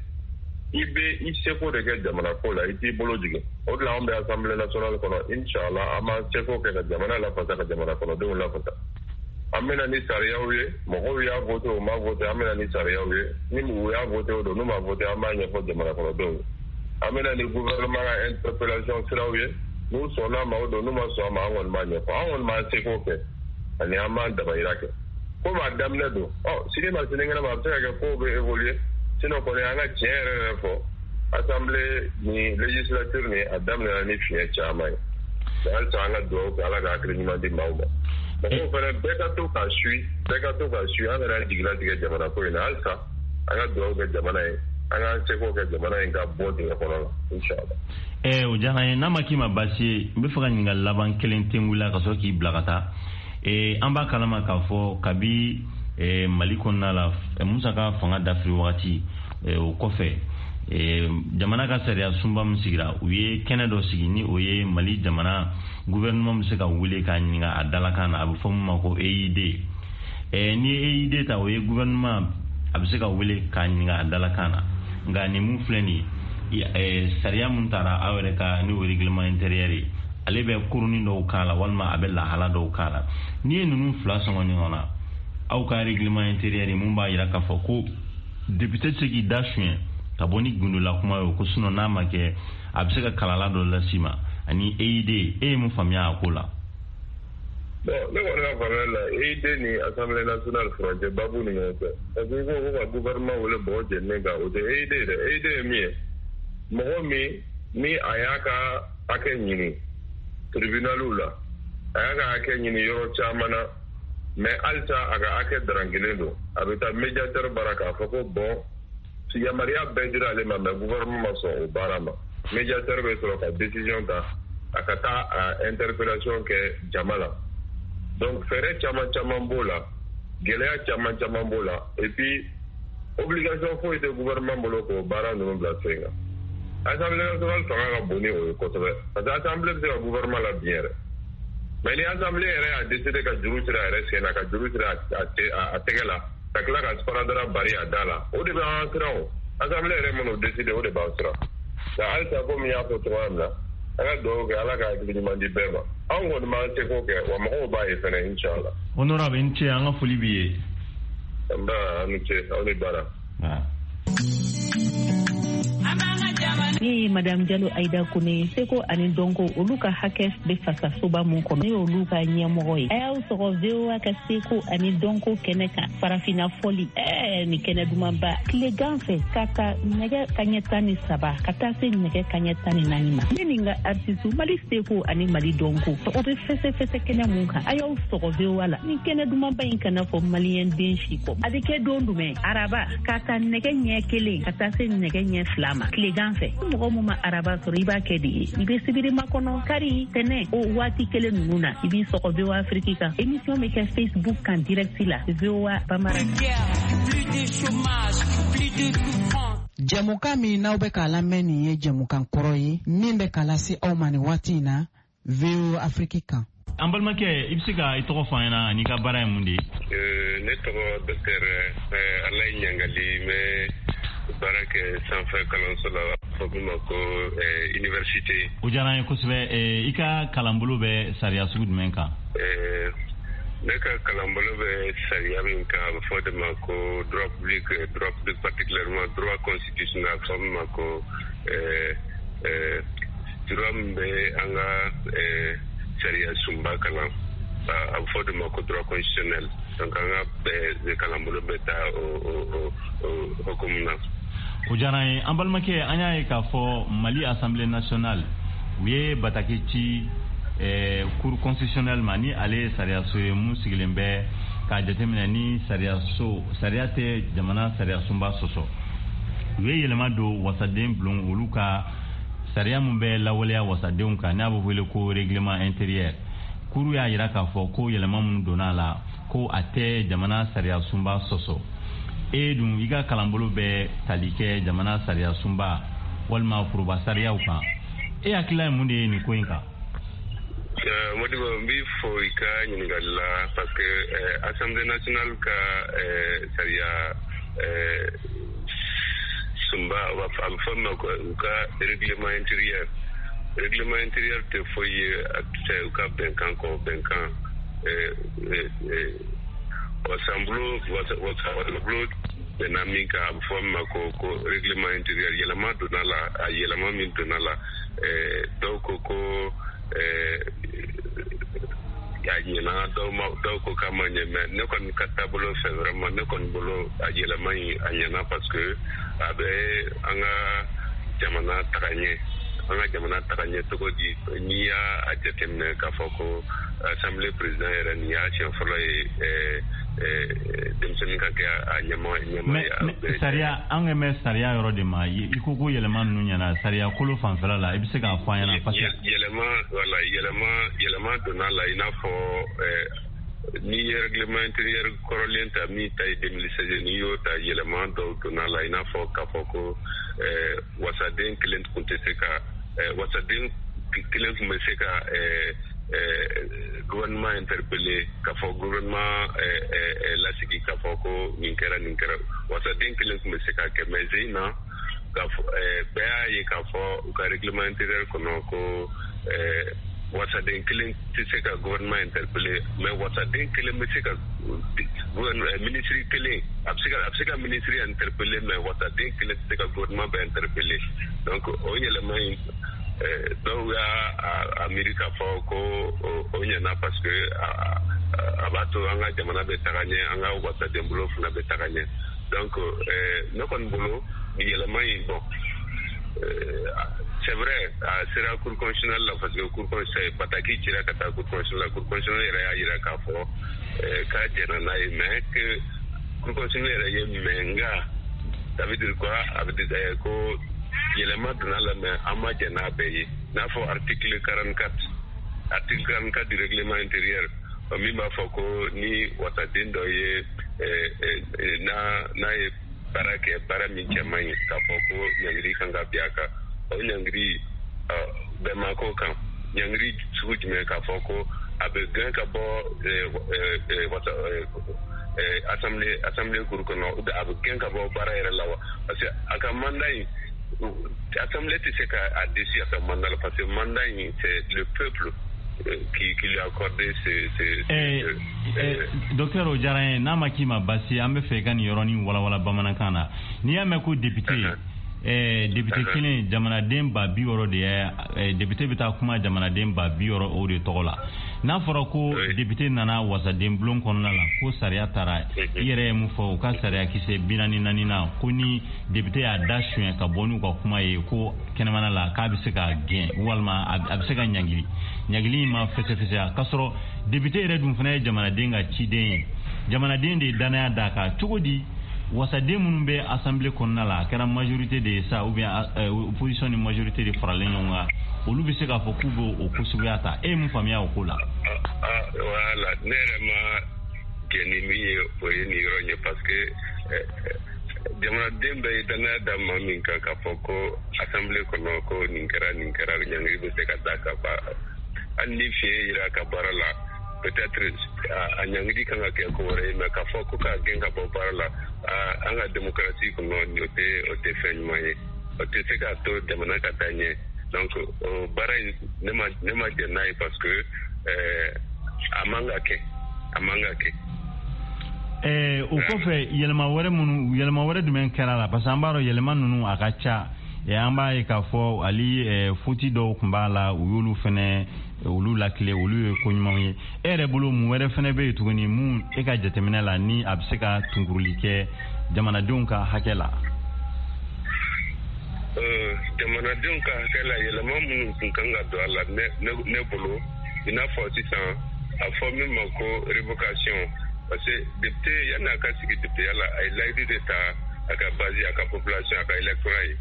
ibe iseko de ke jamana ko la iti bolo jige o la on be assemblée nationale kono inshallah ama seko ke jamana la fata ka jamana kono de la fata amena ni saria oye mo ho ya vote o ma vote amena ni saria oye ni mu ya vote o do no ma vote ama nya fo jamana kono do amena ni gouvernement a interpellation sira oye no so na ma o do no ma so ma ngon ma nya fo ngon ma seko ke ani ama da bayira ke ko ma damne do oh sini ma sini ngana ma ta ga ko be évoluer sinon qu'on est en a fo assemblée ni législature ni adam na ni fiye chama dal tanga do ala ga akrinima di mawba ko fere beka to ka shui beka to ka shui ana digla diga jamana ko ina alsa aga do ga jamana aga se ko ga jamana ga bodi ga kono inshallah eh o jaha na makima basi mbe faga ngal laban kelen tengula ka so ki blagata eh amba kalama ka fo kabi e maliko nala e musa ka fanga dafri wakati e o kofe e jamana ka sariya sumba musigira uye kenado sigini oye mali jamana gouvernement musika wule ka nyinga adala kana abu fomu ko A I D e ni A I D ta oye gouvernement abusika wule ka nyinga adala kana nga ni mu fleni e sariya muntara awere ka ni règlement intérieur ale be kuruni do kala walma abella hala do kala ni nunu fla songoni ona au ka règlement intérieur mun ba yira ka foko député qui dashien taboni gundula kuma yo ko suno na make abiseka kalala do la sima ani A I D e mu famia akola bon le wala famela A I D ni assemblée nationale française babu ni ngata parce que ko ko gouvernement wala boje nega o de A I D de A I D mi mo mi mi ayaka akenyini tribunalula ayaka akenyini yoro chamana mais alta aga ake drangilendo abeta médiateur baraka foko bon si yamaria bedira le mama gouvernement so barama médiateur be so ka décision ta akata interpellation ke jamala donc faire chama chama mbola gelea chama chama mbola et puis obligation faut de gouvernement boloko bara no blasenga assemblée nationale fanga boni o ko to parce que assemblée de gouvernement la bien mais l'assemblée a décidé que Jerusalem reste na ka Jerusalem a tegela ka kala ka sparadara bari adala o de ba antrao assemblée re mono décidé o de ba antra da alta ko mi ya ko to amla aga do ga ala ka ni mandi beba an won ma te ko ke wa mo ba e fene inshallah honorable nche anga fulibiye amba nche oni bara ah ni madame Diallo Aida Kone seko ani donko oluka hakes be fasa soba mun kono ni oluka nyamoy aya usoko vewa ka seko ani donko keneka farafina foli eh ni keneduma ba kle ganfe kaka nege kanyetani saba kata se nege kanyetani nanima ninga artisu mali seko ani mali donko o be fese fese kenya munka aya usoko vewa la ni keneduma ba inkana fo malien denshi ko adike dondume araba kata nege nyekele kata se nege nye flama kle ganfe mo mo ma araba so riba kedi ibe sibiri makono kari tene o wati kele nuna ibi soko be wa afrika émission me ke Facebook kan direct la vewa bamara jamuka mi na ube kala meni ye jamukan koroyi mimbe kala si omani watina veo afrika an balimakɛ i bɛ se ka i tɔgɔ fɔ an ɲɛna n'i ka baara ye mun de ye. ne tɔgɔ docteur Alayi Ɲangali n bɛ baara kɛ sanfɛ kalanso la fɔ min ma ko université. o diyara n ye kosɛbɛ i ka kalanbolo bɛ sariya sugu jumɛn kan. ne ka kalanbolo bɛ sariya min kan a bɛ fɔ de ma ko droit public droit public particulièrement droit constitutionnel a fɔ min ma ko droit min bɛ an ka sariya sunba kalan a bɛ fɔ de ma ko droit constitutionnel donc an ka bɛɛ kalanbolo bɛ taa o hukumu na. o diyara n ye an balimakɛ an y'a ye k'a fɔ Mali Assemblée nationale u ye bataki ci cour constitutionnelle ma ni ale ye sariya so ye mun sigilen bɛ k'a jateminɛ ni sariya so sariya tɛ jamana sariya sunba sɔsɔ u ye yɛlɛma don wasaden bulon olu ka sariya mun bɛ lawaleya wasadenw kan n'a bɛ wele ko règlement intérieur kuru y'a jira k'a fɔ ko yɛlɛma minnu donna a la ko a tɛ jamana sariya sunba sɔsɔ e dun i ka kalanbolo bɛ tali kɛ jamana sariya sunba walima foroba sariyaw kan e hakilila ye mun de ye nin ko in kan. Modibo n b'i fɔ i ka ɲininkali la parce que Assemblée nationale ka sariya sunba a bɛ fɔ min ma ko u ka règlement intérieur règlement intérieur tɛ foyi ye a tɛ u ka bɛnkan kɔ bɛnkan wasanbolo wasanbolo bɛnna min kan a bɛ fɔ min ma ko ko règlement intérieur yɛlɛma donna la a yɛlɛma min donna la dɔw ko ko a ɲɛna dɔw ko k'a ma ɲɛ mais ne kɔni ka taabolo fɛ vraiment ne kɔni bolo a yɛlɛma in a ɲɛna parce que a bɛ an ka jamana taga ɲɛ an ka jamana taga ɲɛ cogo di n'i y'a jateminɛ k'a fɔ ko assemblée président yɛrɛ nin y'a siɲɛ fɔlɔ ye denmisɛnnin ka kɛ a ɲɛma ɲɛma ye. Sariya an ka mɛn sariya yɔrɔ de ma i ko ko yɛlɛma ninnu ɲɛna sariya kolo fanfɛla la i bɛ se k'a fɔ an ɲɛna parce que yɛlɛma wala yɛlɛma yɛlɛma donna la i n'a fɔ ni ye règlement intérieur kɔrɔlen ta min ta ye deux mille seize n'i y'o ta yɛlɛma dɔw donna la i n'a fɔ k'a fɔ ko wasaden kelen tun tɛ se ka wasaden kelen tun bɛ se ka gouvernement interpellé k'a fɔ gouvernement lasigi k'a fɔ ko nin kɛra nin kɛra wasaden kelen tun bɛ se ka kɛ mais zeyina k'a fɔ bɛɛ y'a ye k'a fɔ u ka règlement intérieur kɔnɔ ko wasaden kelen tɛ se ka gouvernement interpellé mais wasaden kelen bɛ se ka ministre kelen a bɛ se ka a bɛ se ka ministre interpellé mais wasaden kelen tɛ se ka gouvernement bɛ interpellé donc o yɛlɛma in dɔw y'a miiri k'a fɔ ko o ɲɛna parce que a b'a to an ka jamana bɛ taga ɲɛ an ka wasaden bolo fana bɛ taga ɲɛ donc ne kɔni bolo yɛlɛma in bon c'est vrai a sera cour constitutionnelle la parce que cour constitutionnelle bataki cira ka taa cour constitutionnelle la cour constitutionnelle yɛrɛ y'a jira k'a fɔ k'a jɛna n'a ye mais que cour constitutionnelle yɛrɛ ye mais nka ça veut dire quoi a bɛ dire ko yɛlɛma donna la mais an ma jɛ n'a bɛɛ ye n'a fɔ article quarante-quatre article quarante-quatre du règlement intérieur min b'a fɔ ko ni wasaden dɔ ye n'a n'a ye baara kɛ baara min cɛ man ɲi k'a fɔ ko ɲangiri kan ka bin a kan o ɲangiri bɛnbako kan ɲangiri sugu jumɛn k'a fɔ ko a bɛ gɛn ka bɔ assemblée assemblée cour kɔnɔ ou bien a bɛ gɛn ka bɔ baara yɛrɛ la wa parce que a ka mandat in assemblée tɛ se k'a déci a ka mandat la parce que mandat in c'est le peuple qui qui lui a accordé ce ce docteur o diyara n ye n'a ma k'i ma basi an bɛ fɛ i ka nin yɔrɔnin walawala bamanankan na n'i y'a mɛn ko député député kelen jamanaden ba bi wɔɔrɔ de ye député bɛ taa kuma jamanaden ba bi wɔɔrɔ o de tɔgɔ la n'a fɔra ko député nana wasaden bulon kɔnɔna la ko sariya taara i yɛrɛ ye mun fɔ u ka sariya kisɛ bi naani naani na ko ni député y'a da suɲɛ ka bɔ n'u ka kuma ye ko kɛnɛmana la k'a bɛ se ka gɛn walima a bɛ se ka ɲangili ɲangili in ma fɛsɛfɛsɛ k'a sɔrɔ député yɛrɛ dun fana ye jamanaden ka ciden ye jamanaden de ye danaya d'a kan cogo di wasaden minnu bɛ assemblée kɔnɔna la a kɛra majorité de ye sa ou bien opposition ni majorité de faralen ɲɔgɔn kan olu bɛ se k'a fɔ k'u b'o o ko suguya ta e ye mun faamuya o ko la. voilà ne yɛrɛ ma jɛ ni min ye o ye nin yɔrɔ ye parce que jamanaden bɛɛ ye danaya da maa min kan k'a fɔ ko assemblée kɔnɔ ko nin kɛra nin kɛra ɲangiri bɛ se ka da ka ban an ni fiye ira ka bara la peut-être a nyangidi kan ka ko re me ka fo ko ka gen ka bara la an ga démocratie ko non yote ote fen moye ote se ka to demana ka tanye donc bara ne ma ne ma denai parce que euh amanga ke amanga ke eh o ko fe yelma wore munu yelma wore dumen kala parce que ambaro yelma nunu akacha e amba e ka fo ali e futi do kumbala uyulu fene ulu lakle ulu ko nyumoye ere bulu mu wore fene be tuguni mu e ka jetemina la ni abseka tungurulike jamana dunka hakela euh jamana dunka hakela yelma munu kunkanga do ala ne ne bulu ina fo tisan a formé mako révocation parce que député yana ka sigi député yala ay laidi d'état aka base aka population aka électorat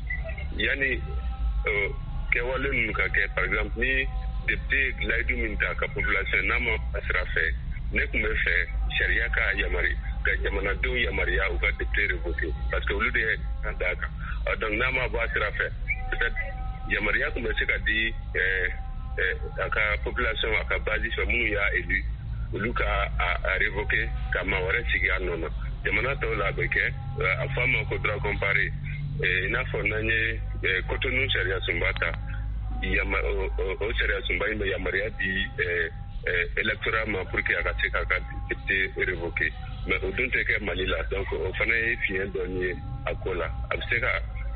yani euh ke walen ka ke par exemple ni député laidi minta aka population nama asra fait ne kuma fait sharia ka yamari ka jamana do yamari ya uka député révoqué parce que au lieu de andaka donc nama ba asra fait peut-être yamari ya kuma se ka di euh aka population aka base so munu ya élu luka a révoqué kama wara sigi anona demana to la beke a fama ko droit comparé e na fonanye Cotonou sharia sumbata yama o sharia sumbai me yamaria di électorat ma pour que aka seka ka été révoqué mais au donte ke malila donc o fana fien donnier akola abseka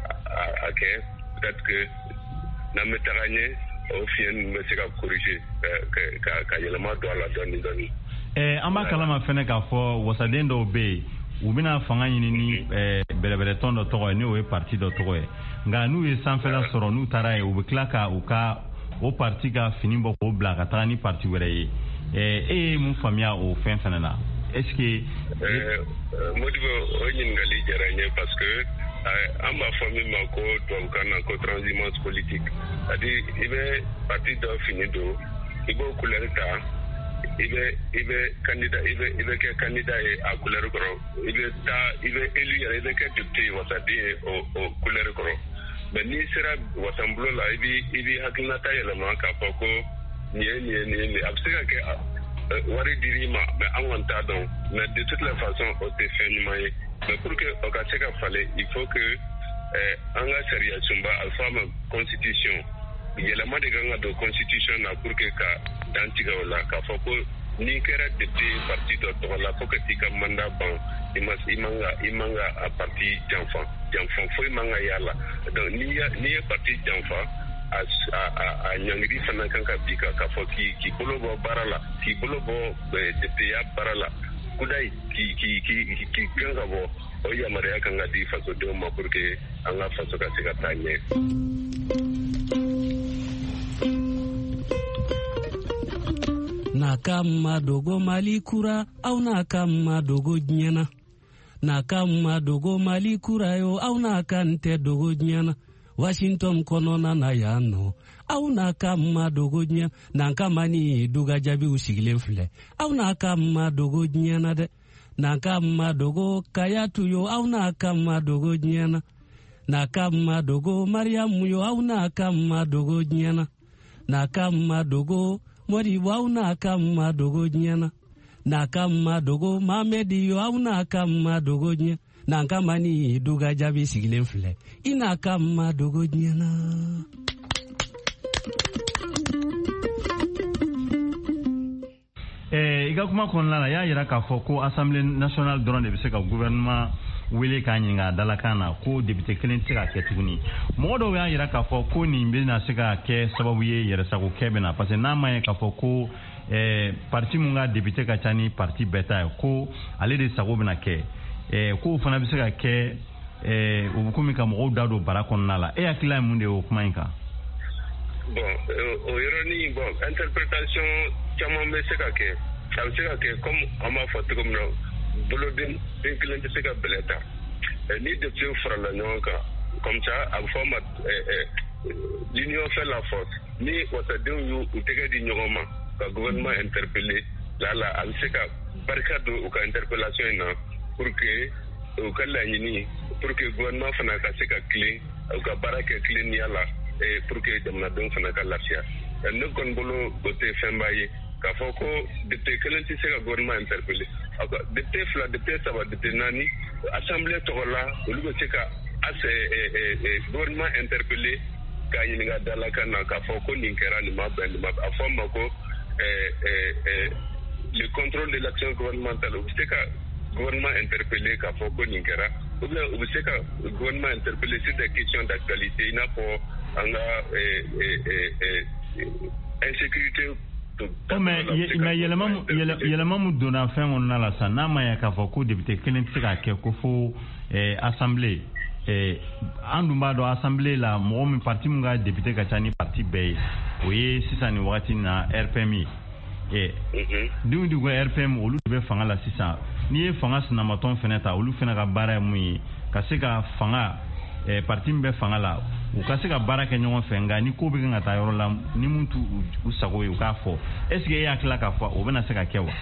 ake peut-être que na metaranye au fien me seka corriger ka ka yelama do la doni doni eh amba kalama fene ka fo wasadendo be ubina fanga nyini ni eh belebele tondo to ni o parti do to nga nu e sanfela soro nu tarae u klaka u ka o parti ka finimbo ko blaga tani parti were eh e mu famia o fen fenana est-ce que euh modibo o nyin ngali jaranye parce que amba famille mako to kana ko transhumance politique adi ibe parti do finido ibo kulerta ibe ibe candidat ibe ibe ke candidat e a couleur gro ibe ta ibe élu ibe ke député wasadi o o couleur gro mais ni sera wasamblo la ibi ibi hakinata yela maka poko ni ni ni ni abseka ke wari dirima mais anwanta donc mais de toute la façon au définitivement mais pour que au cas que fallait il faut que euh anga sérieux sumba alpha constitution yelama de ganga do constitution na pour que ka dantiga wala ka foko ni kera de parti do to la foko tika manda ban imas imanga imanga a parti d'enfant d'enfant foi manga yala donc ni ni parti d'enfant a a a nyangiri fana kanka bika ka foki ki bolobo barala ki bolobo de ya barala kudai ki ki ki ki kanga bo o ya mare kanga di faso do ma pour que anga faso ka sika tanye na kama dogo malikura au na kama dogo nyana na kama dogo malikura yo au na kante dogo nyana Washington konona na yano au na kama dogo nyana na kama ni duga jabi usigile fle au na kama dogo nyana de na kama dogo kayatu yo au na kama dogo nyana na kama dogo Mariamu yo au na kama dogo nyana na kama dogo Mori wau na kama dogo nyana na kama dogo Mamedi yo au na kama dogo nyana na kama ni duga jabi sigile fle ina kama dogo nyana eh iga kuma konla ya yira ka fo ko Assemblée nationale dron de biseka gouvernement wele ka nyinga dalakana ko député kelen tira ke tuguni modo ya yira ka fo ko ni mbina sika ke sababu ye yira sako kebena parce que na ma ka fo ko eh parti munga député ka tani parti beta ko ale de sako bena ke eh ko fana biseka ke eh ubukumi ka mo dado barakon nala e akila munde o kuma inka bon o ironi bon interprétation chama me sika ke ça sika ke comme on m'a fait comme no bolodin dinkilen de sika beleta ni de tu fra la nyonka comme ça a format l'union fait la force ni wata din yu utege di nyoma ka gouvernement interpellé la la a sika barkado o ka interpellation na pour que o kala ni pour que gouvernement fana ka sika clé o ka baraka clé ni ala et pour que demna don fana ka lafia ne kon bolo côté fembaye ka foko député kelen ti se ka gouvernement interpellé aka député fla député saba député nani assemblée togola olu ko se ka ase gouvernement interpellé ka yininga dalaka na ka foko ninkera ni mabend mab afamba ko le contrôle de l'action gouvernementale olu se ka gouvernement interpellé ka foko ninkera ou bien olu se ka gouvernement interpellé sur des questions d'actualité ina ko anga insécurité. Oh, mais yɛlɛma mu donna fɛn kɔnɔna la sa n'a ma ya k'a fɔ ko député kelen tɛ se k'a kɛ ko fo assemblée an dun b'a dɔn assemblée la mɔgɔ min parti min ka député ka ca ni parti bɛɛ ye o ye sisan ni wagati na R P M ye denw de ko R P M olu de bɛ fanga la sisan n'i ye fanga sinamatɔn fɛnɛ ta olu fɛnɛ ka baara ye mun ye ka se ka fanga parti min bɛ fanga la u ka se ka baara kɛ ɲɔgɔn fɛ nka ni ko bɛ kan ka taa yɔrɔ la ni mun t'u u sago ye u k'a fɔ est ce que e hakilila k'a fɔ o bɛna se ka kɛ wa.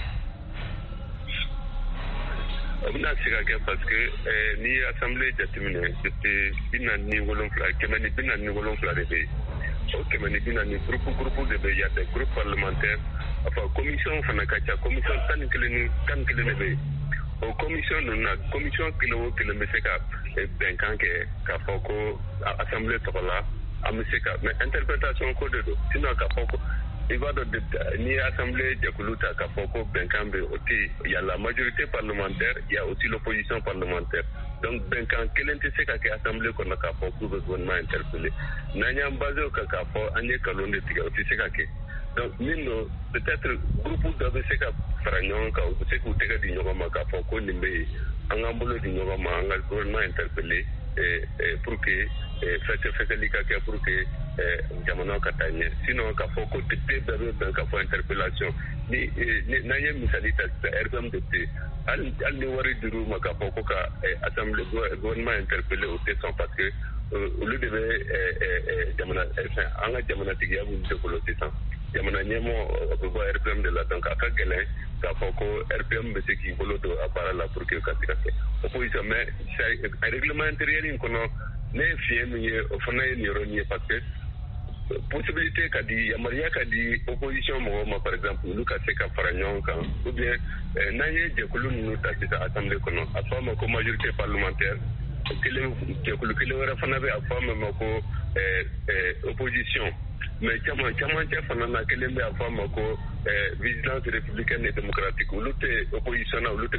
o bɛna se ka kɛ parce que n'i ye assemblée jateminɛ depuis bi naani ni wolonfila kɛmɛ ni bi naani ni wolonfila de bɛ yen o kɛmɛ ni bi naani groupe groupe de bɛ yen y a des groupes parlementaires enfin commission fana ka ca commission tan ni kelen ni tan ni kelen de bɛ yen o commission ninnu na commission kelen o kelen bɛ se ka bɛnkan kɛ k'a fɔ ko assemblée tɔgɔ la an bɛ se ka mais interprétation ko de don sinon k'a fɔ ko i b'a dɔn n'i ye assemblée jɛkulu ta k'a fɔ ko bɛnkan bɛ o tɛ il y a la majorité parlementaire il y a aussi l'opposition parlementaire donc bɛnkan kelen tɛ se ka kɛ assemblée kɔnɔ k'a fɔ k'u bɛ gouvernement interpellé n'an y'an basé o kan k'a fɔ an ye nkalon de tigɛ o tɛ se ka kɛ donc min don peut-être groupe dɔ bɛ se ka fara ɲɔgɔn kan u bɛ se k'u tɛgɛ di ɲɔgɔn ma k'a fɔ ko nin bɛ yen an k'an bolo di ɲɔgɔn ma an ka gouvernement interpellé pour que fɛsɛfɛsɛli ka kɛ pour que jamana ka taa ɲɛ sinon k'a fɔ ko député bɛɛ bɛ bɛn k'a fɔ interpellation ni n'an ye misali ta sisan R P M député hali ni wari dir'u ma k'a fɔ ko ka assemblée gouvernement interpellé o tɛ sɔn parce que olu de bɛ jamana fɛn an ka jamanatigiya minnu de bolo sisan jamana ɲɛmɔgɔ o bɛ bɔ R P M de la donc a ka gɛlɛn k'a fɔ ko R P M bɛ se k'i bolo don a baara la pour que ka se ka kɛ opposition mais règlement intérieur in kɔnɔ ne ye fiɲɛ min ye o fana ye nin yɔrɔnin ye parce que possibilité ka di yamaruya ka di opposition mɔgɔw ma par exemple olu ka se ka fara ɲɔgɔn kan ou bien n'an ye jɛkulu ninnu ta sisan assemblée kɔnɔ a fɔ a ma ko majorité parlementaire kelen jɛkulu kelen wɛrɛ fana bɛ a fɔ a ma ko opposition mais caman caman cɛ fana na kelen bɛ a fɔ a ma ko vigilance républicaine et démocratique olu tɛ opposition na olu tɛ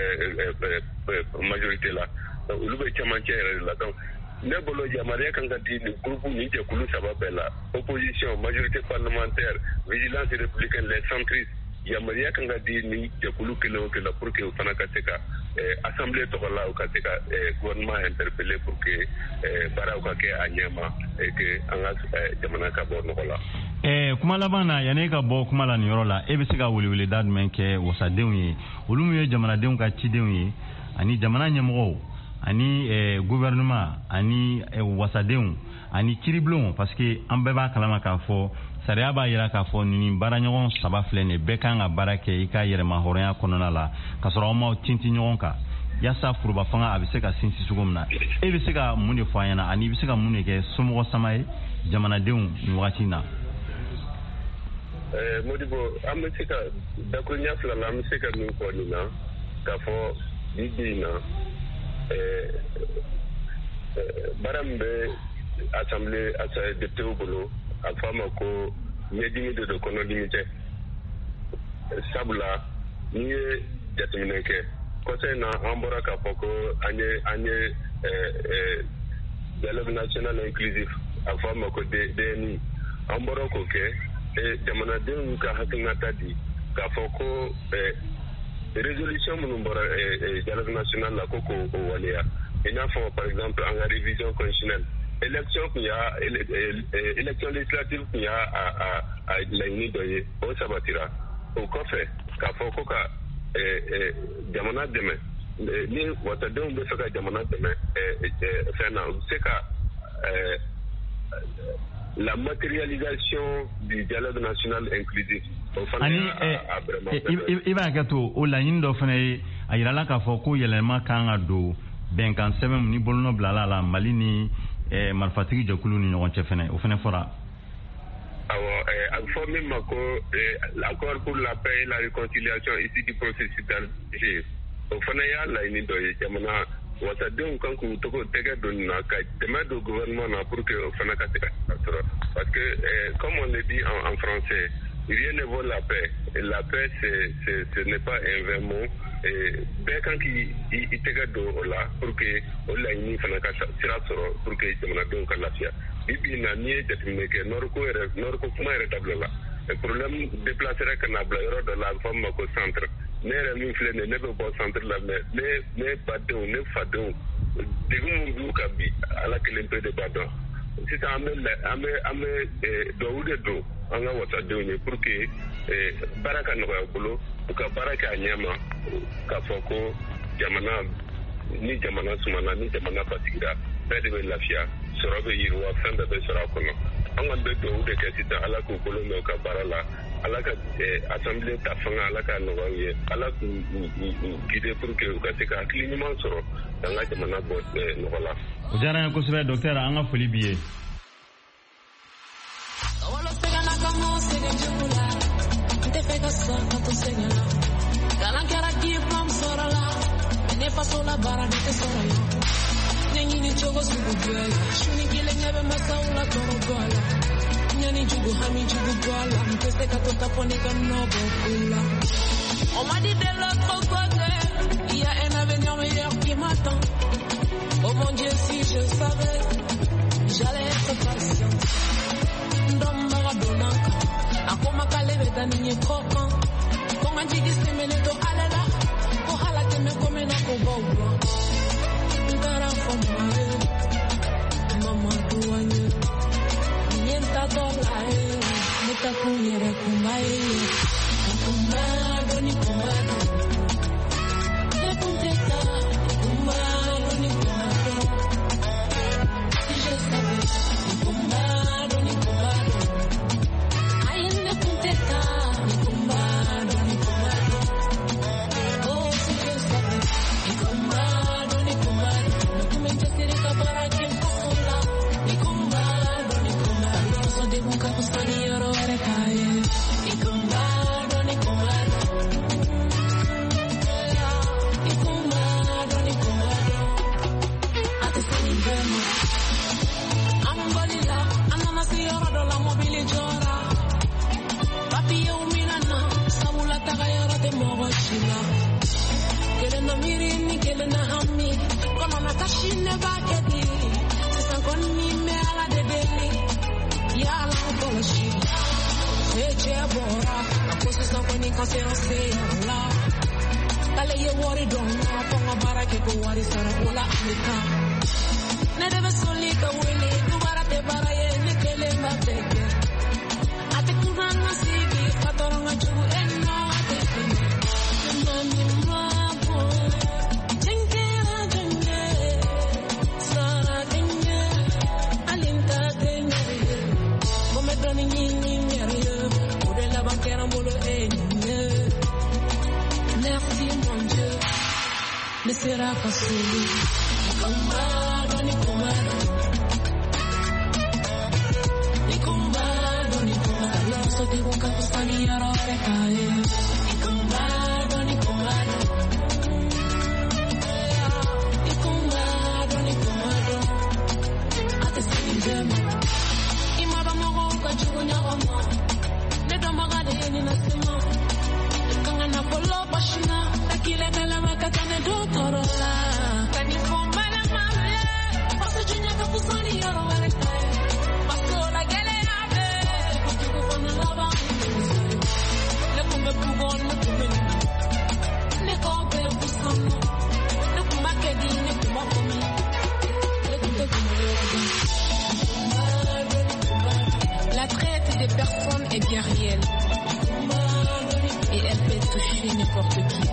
majorité la olu bɛ caman cɛ yɛrɛ de la donc ne bolo yamaruya kan ka di nin groupe ni jɛkulu saba bɛɛ la opposition majorité parlementaire vigilance républicaine les centristes yamaruya kan ka di nin jɛkulu kelen o kelen pour que u fana ka se ka assemblée tɔgɔ la u ka se ka gouvernement interpeller pour que baaraw ka kɛ a ɲɛma et que an ka jamana ka bɔ nɔgɔ la. ɛɛ kuma laban na yanni e ka bɔ kuma la nin yɔrɔ la e bɛ se ka weleweleda jumɛn kɛ wasadenw ye olu min ye jamanadenw ka cidenw ye ani jamana ɲɛmɔgɔw ani gouvernement ani wasadenw ani kiribulon parce que an bɛɛ b'a kalama k'a fɔ sariya b'a jira k'a fɔ nin baaraɲɔgɔn saba filɛ nin bɛɛ kan ka baara kɛ i ka yɛrɛma hɔrɔnya kɔnɔna la k'a sɔrɔ aw ma tintin ɲɔgɔn kan yaasa foroba fanga a bɛ se ka sinsin cogo min na e bɛ se ka mun de fɔ an ɲɛna ani i bɛ se ka mun de kɛ somɔgɔ sama ye jamanadenw nin wagati in na. Modibo an bɛ se ka dakuruɲa fila la an bɛ se ka min fɔ nin na k'a fɔ bi bi in na baara min bɛ assemblée député bolo a fɔ a ma ko ɲɛdimi de don kɔnɔdimi tɛ sabula n'i ye jateminɛ kɛ kɔsɛ in na an bɔra k'a fɔ ko an ye an ye dialogue national inclusif a fɔ a ma ko D N I an bɔra k'o kɛ jamanadenw ka hakilinata di k'a fɔ ko résolution minnu bɔra dialogue national la ko k'o waleya i n'a fɔ par exemple an ka révision constitutionnelle élection kun y'a élection législative kun y'a a laɲini dɔ ye o sabatira o kɔfɛ k'a fɔ ko ka jamana dɛmɛ ni wasadenw bɛ fɛ ka jamana dɛmɛ fɛn na u bɛ se ka la matérialisation du dialogue national inclusif o fana a i b'a kɛ to o laɲini dɔ fana ye a yirala k'a fɔ ko yɛlɛma kan ka don bɛnkan sɛbɛn ni bolonɔ bilala la Mali ni marifatigi jɛkulu ni ɲɔgɔn cɛ fana o fana fɔra. Alors, euh, informer Mako, euh, l'accord pour la paix et la réconciliation ici du processus d'Alger. Au Fanaya, la Inidoye, Jamana, Wasadun Kanku, Toko, Tega, Donna, Tema du gouvernement pour que Fanaka. Parce que, euh, comme on le dit en, en français, rien ne vaut la paix. Et la paix, c'est, c'est, ce n'est pas un vrai mot. Dès quand il Tega do là, pour que Ola Ini Fanaka sera pour que Jamana donc la fia. Bibi na nie jatime ke norko ere norko kuma ere tabla le problème déplacer canable euro de la femme ko centre ne re mi fle ne ne bo centre la mais mais mais badon ne fadon de gum bu ka bi ala ke lempe de badon si ta ame ame ame do ude do anga wata do ne pour que baraka no ko lo ka baraka nyama ka foko jamana ni jamana sumana ni jamana patigira bede be lafia sorobe yirwa fanda be sora kono anga be do de kesita ala ko kolo me ka barala ala ka assemblée ta fanga ala ka no waye ala ku guide pour que ka se ka clignement soro danga jamana bo no wala ujara ko sebe docteur anga foli biye wala segana kamo segajula te fega sa to segana galan kara ki from sorala ne paso la bara de sorala Nyini chogo subugola shuni kile nyebe masaula torogola nyani jugu hami jugu gola mpese katota ponika nobo kula on m'a dit de l'autre côté il y a un avenir meilleur qui m'attend oh mon Dieu si je savais j'allais être patient ndomba gadonaka akoma kalebe tani nye kokan konga jigi semele do alala ko halate me komena ko bobo Mama duanya nienta dolae mutakunyere kumae kumado ni kumado Epunteta kumado ni kumado Si je savais kumado ni kumado Ayene punteta kumado ni kumado Oh si je savais kumado ni kumado Será posible. Kumado ni kumado, ni kumado ni kumado. So digo que tu salía ahora te cae. Ni kumado ni kumado, ni kumado ni kumado. Ate sinjema, imaba mogo kachunya omo. Ne domagade ni nasema, kanga na polo bashina, takile mela makatane do. La traite des personnes est bien réelle et elle peut toucher n'importe qui.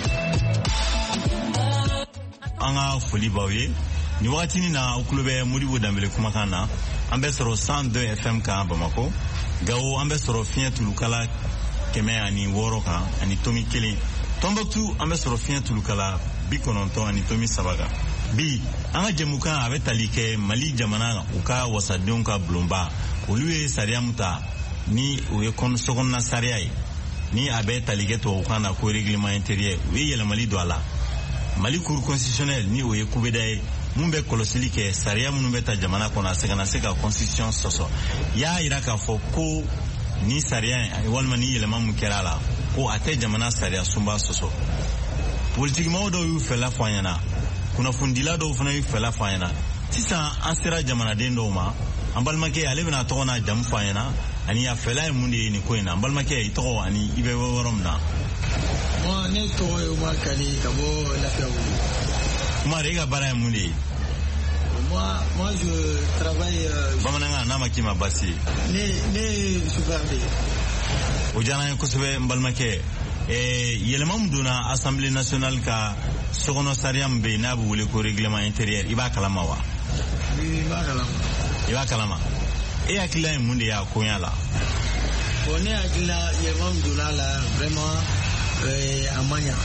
Anga foli bawe ni wakati ni na ukulube mudibu dambele kumakana ambe soro cent deux F M ka Bamako gawo ambe soro finya tulukala keme ani woro ka ani tomi kele Tombouctou ambe soro finya tulukala bikononto ani tomi sabaga bi anga jemuka abe talike Mali jamana uka wasadonka blomba olu ye sariya mun ta ni o ye sokɔnɔna sariya ye ni a bɛ tali kɛ tubabukan na ko règlement intérieur u ye yɛlɛmali don a la. Mali cour constitutionnelle ni o ye kubeda ye mun bɛ kɔlɔsili kɛ sariya minnu bɛ ta jamana kɔnɔ a se kana se ka constitution sɔsɔ. Y'a yira k'a fɔ ko ni sariya walima ni yɛlɛma mun kɛra a la ko a tɛ jamana sariya sunba sɔsɔ. Politikimɔgɔw dɔw y'u fɛla fɔ an ɲɛna, kunnafondila dɔw fana y'u fɛla fɔ an ɲɛna. Sisan an sera jamanaden dɔw ma, an balimakɛ ale bɛna tɔgɔ n'a jamu fɔ an ɲɛna ani a fɛla ye mun de ye nin ko in na. An balimakɛ i tɔgɔ ani i bɛ yɔrɔ min na. Moi ne tɔgɔ ye Umar Kali ka bɔ Lafiyabugu. Umar, e ka baara ye mun de ye? Moi, moi je travaille. Bamanankan n'a ma k'i ma basi. Ne ne superviseur. O diyara n ye kosɛbɛ n balimakɛ. Eh, yɛlɛma min donna Assemblée nationale ka sokɔnɔ sariya min bɛ yen n'a bɛ wele ko règlement intérieur i b'a kalama wa? Oui, i b'a kalama. I b'a kalama. E hakilila ye mun de y'a koɲa la? Bon, ne hakilila yɛlɛma min donna la vraiment a man ɲa.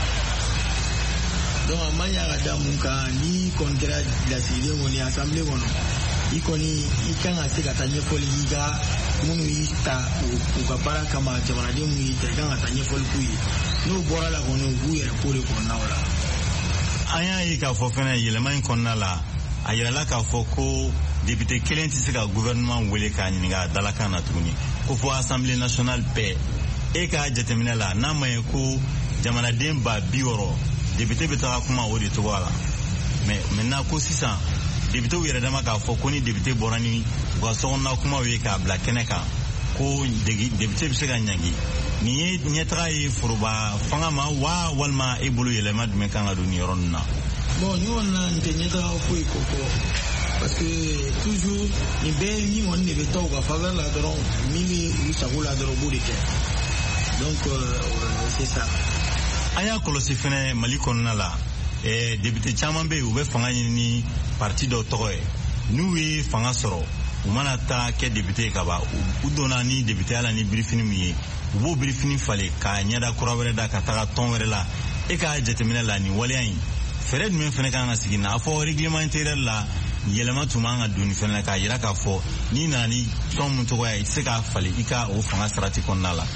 Donc a man ɲa ka da mun kan ni kɔni kɛra lasigilen kɔni Assemblée kɔnɔ i kɔni i kan ka se ka taa ɲɛfɔli k'i ka minnu y'i ta u ka baara kama jamanaden minnu y'i ta i kan ka taa ɲɛfɔli k'u ye n'o bɔra la kɔni u b'u yɛrɛ ko de kɔnɔna o la. An y'a ye k'a fɔ fɛnɛ yɛlɛma in kɔnɔna la a yirala k'a fɔ ko député kelen tɛ se ka gouvernement wele k'a ɲininka a dalakan na tuguni ko fɔ Assemblée nationale bɛɛ. E ka jateminɛ la n'a ma ye ko jamanaden ba bi wɔɔrɔ député bɛ taga kuma o de cogoya la mais maintenant ko sisan député yɛrɛ dama k'a fɔ ko ni député bɔra ni u ka sokɔnɔna kumaw ye k'a bila kɛnɛ kan ko député bɛ se ka ɲangi nin ye ɲɛtaga ye foroba fanga ma wa walima e bolo yɛlɛma jumɛn kan ka don nin yɔrɔ ninnu na? Bon ni kɔni na nin tɛ ɲɛtaga foyi ko fɔ parce que toujours nin bɛɛ ni kɔni de bɛ taa u ka faveur la dɔrɔn min bɛ u sago la dɔrɔn u b'o de kɛ donc c'est ça. An y'a kɔlɔsi fɛnɛ Mali kɔnɔna la eh, député caman bɛ yen u bɛ fanga ɲini ni parti dɔw tɔgɔ ye n'u ye fanga sɔrɔ u mana taa kɛ député ka ban u donna ni député la ni birifini min ye u b'o birifini falen k'a ɲɛda kura wɛrɛ da ka taga tɔn wɛrɛ la. E ka jateminɛ la nin waleya in fɛɛrɛ jumɛn fɛnɛ kan ka sigi na a fɔ règlement intérieur la yɛlɛma tun man ka don nin fɛnɛ la k'a yira k'a fɔ n'i nana ni tɔn mun tɔgɔ ye i tɛ se k'a falen i ka o fanga sarati kɔnɔna la.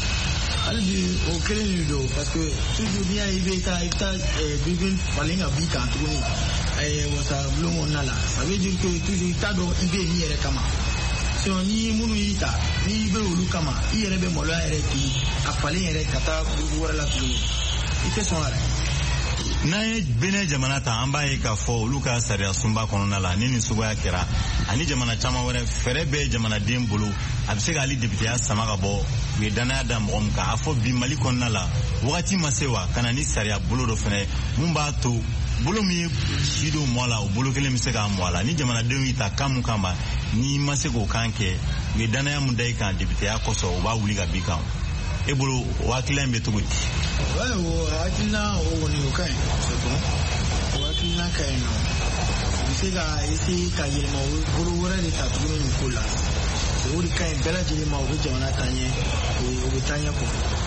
Hali o kelen de don parce que toujours n'i y'a ye i bɛ taa i bɛ taa birifini falen ka b'i kan tuguni wasa bulon kɔnɔna la ça veut dire que toujours i t'a dɔn i bɛ yen min yɛrɛ kama sinon ni minnu y'i ta n'i bɛ olu kama i yɛrɛ bɛ maloya yɛrɛ k'i a falen yɛrɛ ka taa burubu wɛrɛ la tuguni i tɛ sɔn yɛrɛ. N'an ye Benin jamana ta an b'a ye k'a fɔ olu ka sariya sunba kɔnɔna la ni nin suguya kɛra ani jamana caman wɛrɛ fɛɛrɛ bɛ jamanaden bolo a bɛ se k'ale députéya sama ka bɔ u ye danaya da mɔgɔ min kan a fɔ bi Mali kɔnɔna la wagati ma se wa ka na ni sariya bolo dɔ fɛnɛ mun b'a to bolo min ye si dɔw mɔ a la o bolo kelen bɛ se k'a mɔ a la ni jamanadenw y'i ta kan mun kama n'i ma se k'o kan kɛ u ye danaya mun da i kan députéya kɔsɔn u b'a wuli ka bin kan e bolo o hakilina in bɛ cogo di? O hakilina o kɔni o ka ɲi c'est bon o hakilina ka ɲi nɔ u bɛ se ka essayer ka yɛlɛma bolo wɛrɛ de ta tuguni nin ko la o de ka ɲi bɛɛ lajɛlen ma o bɛ jamana taa ɲɛ o bɛ taa ɲɛ kɔ.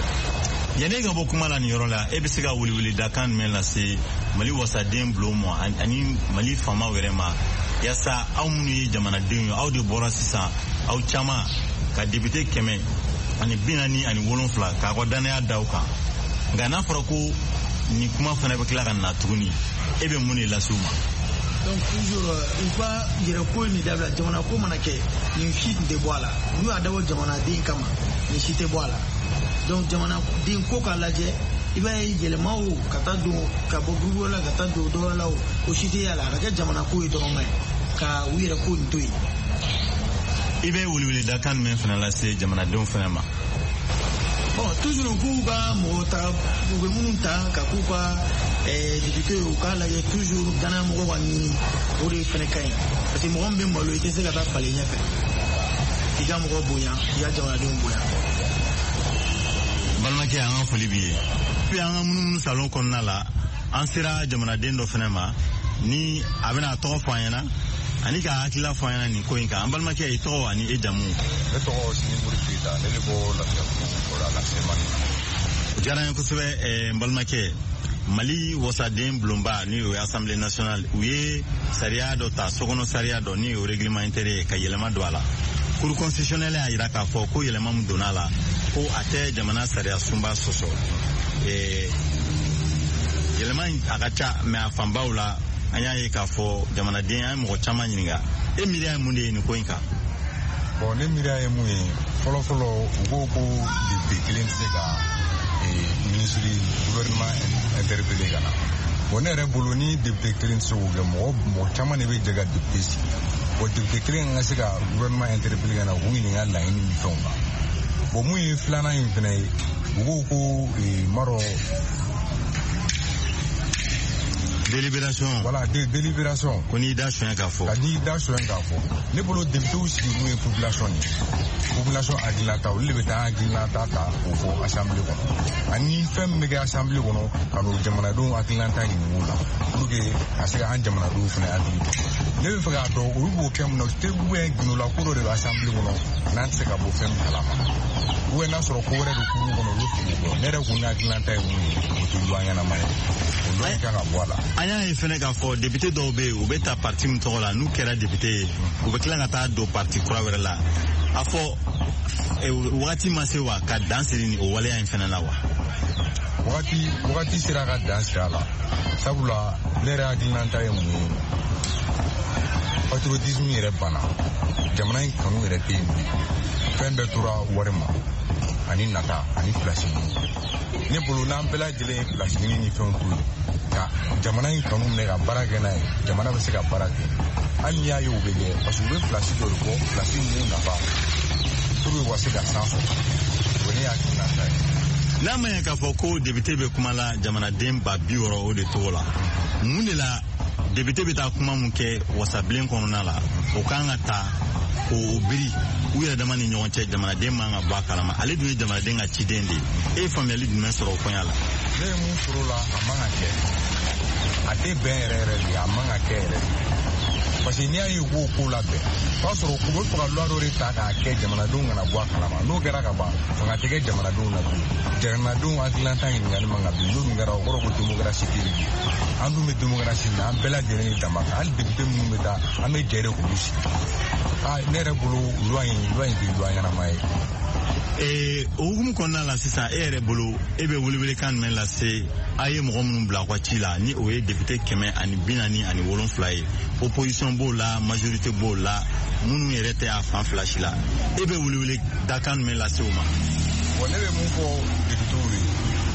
Yanni ka bɔ kuma la nin yɔrɔ la e bɛ se ka weleweledakan jumɛn lase Mali wasaden bulon ma ani Mali faamaw yɛrɛ ma yaasa aw minnu ye jamanadenw ye aw de bɔra sisan aw caman ka député kɛmɛ ani bi naani ani wolonfila k'a ka danaya da aw kan nka n'a fɔra ko nin kuma fana bɛ tila ka na tuguni e bɛ mun de lase u ma? Donc toujours il faut yɛrɛ ko nin dabila jamana ko mana kɛ nin si tun tɛ bɔ a la n'u y'a dabɔ jamanaden kama nin si tɛ bɔ a la donc jamanaden ko k'a lajɛ i b'a ye yɛlɛma o ka taa don ka bɔ gurupu la ka taa don dɔwɛrɛ la o si tɛ y'a la a ka kɛ jamana ko ye dɔrɔn ma ye ka u yɛrɛ ko nin to yen. I bɛ weleweledakan jumɛn fana lase jamanadenw fana ma? Bon toujours k'u ka mɔgɔ ta u bɛ minnu ta ka k'u ka député u k'a lajɛ toujours danaya mɔgɔ ka ɲini o de fana ka ɲi parce que mɔgɔ min bɛ malo i tɛ se ka taa falen ɲɛfɛ k'i ka mɔgɔ bonya k'i ka jamanadenw bonya. Balimakɛ an ka foli b'i ye. Puis an ka munumunu salon kɔnɔna la an sera jamanaden dɔ fana ma ni a bɛna a tɔgɔ fɔ an ɲɛna ani ka hakilila fɔ an ɲɛna nin ko in kan. An balimakɛ i tɔgɔ ani e jamu? Ne tɔgɔ Sini Mori Keyita, ne bɛ bɔ Lafiyabugu fɔra Lafiyabugu. O diyara n ye kosɛbɛ n balimakɛ. Mali wasaden bulonba ni o ye Assemblée nationale u ye sariya dɔ ta sokɔnɔ sariya dɔ ni o règlement intérieur ka yɛlɛma don a la cour constitutionnelle a yira k'a fɔ ko yɛlɛma min donna la ko a tɛ jamana sariya sunba sɔsɔ eh yɛlɛma in a ka ca mais a fanbaw la an y'a ye k'a fɔ jamanaden an ye mɔgɔ caman ɲininka e miiriya ye mun de ye nin ko in kan. Bon ne miiriya ye mun ye fɔlɔ fɔlɔ u ko ko député kelen tɛ se ka ministre gouvernement interpellé ka na. Bon ne yɛrɛ bolo ni député kelen tɛ se k'o kɛ mɔgɔ mɔgɔ caman de bɛ jɛ ka député sigi. Bon député kelen ka se ka gouvernement interpellé ka na k'u ɲininka laɲini ni fɛnw na. Bon mun ye filanan in fɛnɛ ye u ko ko marɔ délibération. Voilà, de, délibération. Qu'on y da soin k'a fɔ. Ni da soin k'a fɔ. Ne bolo député sigi mun ye population ni. Population hakilina olu de bɛ taa hakilina ta ta k'o fɔ assemblée kɔnɔ. Ani fɛn min bɛ kɛ assemblée kɔnɔ ka n'o jamanadenw hakilina ta ɲininka o la pour que a se ka an jamanadenw fana hakili to. Ne bɛ fɛ k'a dɔn olu b'o kɛ mun na o tɛ ubiyɛn gundo ko dɔ de bɛ assemblée kɔnɔ n'an tɛ se ka bɔ fɛn min kalama. Ubiyɛn n'a sɔrɔ ko wɛrɛ de k'u kɔnɔ olu t'o dɔn. Ne yɛrɛ kun hakilina ta ye mun ye o tɛ luwa ɲɛnama ye. O dɔn kan ka bɔ a la. An y'a ye fɛnɛ k'a fɔ député dɔw bɛ yen u bɛ taa parti min tɔgɔ la n'u kɛra député ye u bɛ tila ka taa don parti kura wɛrɛ la a fɔ wagati ma se wa ka dan siri ni o waleya in fɛnɛ la wa. Wagati wagati sera ka dan siri a la sabula ne yɛrɛ hakilina ta ye mun ye patriotisme yɛrɛ banna jamana in kanu yɛrɛ tɛ yen fɛn bɛɛ tora wari ma ani nata ani place ɲini ne bolo n'an bɛɛ lajɛlen ye place ɲini ni fɛnw to yen ka jamana in kanu minɛ ka baara kɛ n'a ye jamana bɛ se ka baara kɛ hali n'i y'a ye u bɛ kɛ parce que u bɛ place dɔ de fɔ place mun nafa pour que u ka se ka san sɔrɔ o ne hakilina ta ye. N'a ma ye k'a fɔ ko député bɛ kuma la jamanaden ba bi wɔɔrɔ o de tɔgɔ la mun de la député bɛ taa kuma mun kɛ wasabilen kɔnɔna la o kan ka ta k'o biri u yɛrɛ dama ni ɲɔgɔn cɛ jamanaden man ka bɔ a kalama ale dun ye jamanaden ka ciden de ye e ye faamuyali jumɛn sɔrɔ o kɔɲa la. Ne ye mun sɔrɔ o la a man ka kɛ a tɛ bɛn yɛrɛ yɛrɛ de a man ka kɛ yɛrɛ parce que n'i y'a ye k'o ko labɛn o b'a sɔrɔ u bɛ fɛ ka loi dɔ de ta k'a kɛ jamanadenw kana bɔ a kalama n'o kɛra ka ban fanga tɛ kɛ jamanadenw na bilen jamanadenw hakilina ta ɲininkali man ka bin n'o min kɛra o kɔrɔ ko démocratie tɛ yen an dun bɛ démocratie na an bɛɛ lajɛlen ye dama kan hali député minnu bɛ taa an bɛ jɛ de k'olu sigi aa ne yɛrɛ bolo loi in loi in tɛ loi ɲɛnama ye. ee o hukumu kɔnɔna la sisan e yɛrɛ bolo e bɛ welewelekan jumɛn lase a ye mɔgɔ minnu bila aw ka ci la ni o ye député kɛmɛ ani bi naani ani wolonfila ye opposition b'o la majorité b'o la minnu yɛrɛ tɛ a fan fila si la e bɛ welewele dakan jumɛn lase o ma. bon ne bɛ mun fɔ députéw ye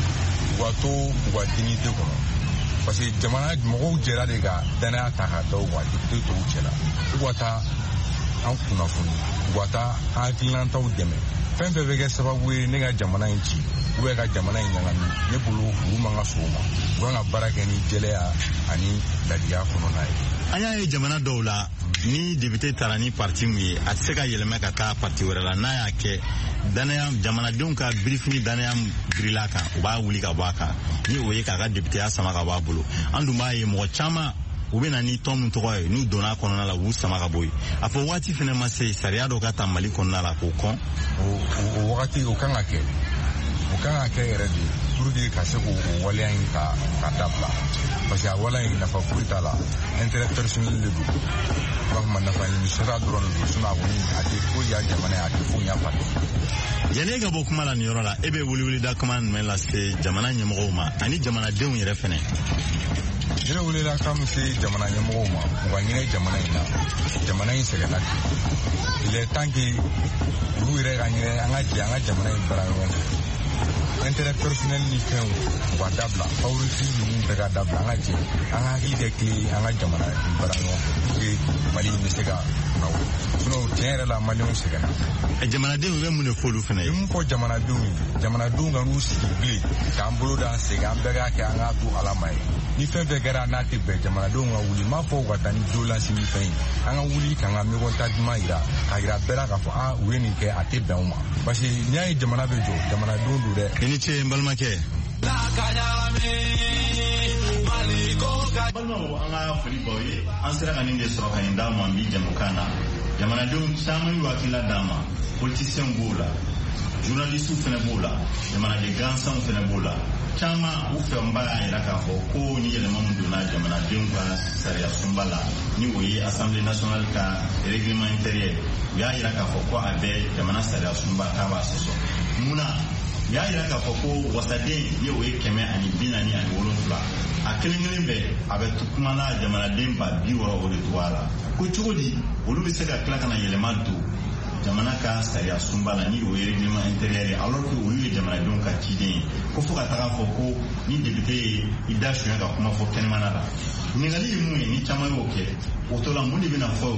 u ka to u ka dignité kɔnɔ parce que jamana mɔgɔw jɛra de ka danaya ta ka da u kan député tɔw cɛla u ka taa an kunnafoni u ka taa an hakilinataw dɛmɛ fɛn fɛn bɛ kɛ sababu ye ne ka jamana in ci u bɛ ka jamana in ɲagami ne bolo olu man ka sɔn o ma u kan ka baara kɛ ni jɛlɛya ani ladiya kɔnɔna ye. an y'a ye jamana dɔw la ni député taara ni parti min ye a tɛ se ka yɛlɛma ka taa parti wɛrɛ la n'a y'a kɛ danaya jamanadenw ka birifini danaya birila kan u b'a wuli ka bɔ a kan ni o ye k'a ka députéya sama ka bɔ a bolo an dun b'a ye mɔgɔ caman u bɛ na ni tɔn min tɔgɔ ye n'u donna kɔnɔna la u b'u sama ka bɔ yen a fɔ waati fana ma se sariya dɔ ka ta mali kɔnɔna la k'o kɔn. o wagati o kan ka kɛ o kan ka kɛ yɛrɛ de pour que ka se k'o waleya in ka ka dabila parce que a waleya in nafa foyi t'a la intérêt personnel de don u b'a fɔ ma nafa ɲini sira dɔrɔn de don sinon a kɔni a tɛ foyi y'a jamana ye a tɛ foyi y'a parti. yanni e ka bɔ kuma la nin yɔrɔ la e bɛ weleweleda kuma jumɛn lase jamana ɲɛmɔgɔw ma ani jamanadenw yɛrɛ fɛnɛ. ne welela ka min se jamana ɲɛmɔgɔw ma u ka ɲinɛ jamana in na jamana in sɛgɛnna bi il est temps que olu yɛrɛ ka ɲinɛ an ka jɛ an ka jamana in baara ɲɔgɔn fɛ intérêt personnel ni fɛnw u ka dabila favoritisme ninnu bɛɛ ka dabila an ka jɛ an ka hakili kɛ kelen an ka jamana in baara ɲɔgɔn fɛ pour que mali in bɛ se ka na sinon tiɲɛ yɛrɛ la maliyɛnw sɛgɛnna. jamanadenw bɛ mun de fɔ olu fana ye. i mun fɔ jamanadenw ye jamanadenw ka n'u sigi bilen k'an bolo d'an sen an bɛɛ k'a kɛ an k'a to ala ma ye ni fɛn fɛn kɛra n'a tɛ bɛn jamanadenw ka wuli m'a fɔ u ka taa ni violence ni fɛn ye an ka wuli k'an ka ɲɔgɔn duman yira k'a yira bɛɛ la k'a fɔ aa u ye nin kɛ a tɛ bɛn u ma parce que n'i y'a ye jamana bɛ jɔ jamanadenw don dɛ. i ni ce n balimakɛ. balimaw an ka foli baw ye an sera ka nin de sɔrɔ ka nin d'a ma bi jamukan na jamanadenw caman y'u hakilila d'a ma politisiyɛnw b'o la journalistes fana b'o la jamanaden gansanw fana b'o la caman u fɛ n b'a yira k'a fɔ ko ni yɛlɛma min donna jamanadenw ka sariya sunba la ni o ye assemblée nationale ka règlement intérieur u y'a yira k'a fɔ ko a bɛ jamana sariya sunba k'a b'a sɔsɔ munna u y'a yira k'a fɔ ko wasaden ni o ye kɛmɛ ani bi naani ani wolonfila a kelen kelen bɛɛ a bɛ kumana jamanaden ba bi wɔɔrɔ o de togoya la ko cogo di olu bɛ se ka tila ka na yɛlɛma don jamana ka sariya sunba la ni o ye règlement intérieur ye alors que olu ye jamanadenw ka ciden ye ko fo ka taga fɔ ko ni député ye i da suɲɛ ka kuma fɔ kɛnɛmana la ɲininkali ye mun ye ni caman y'o kɛ o to la mun de bɛna fɔ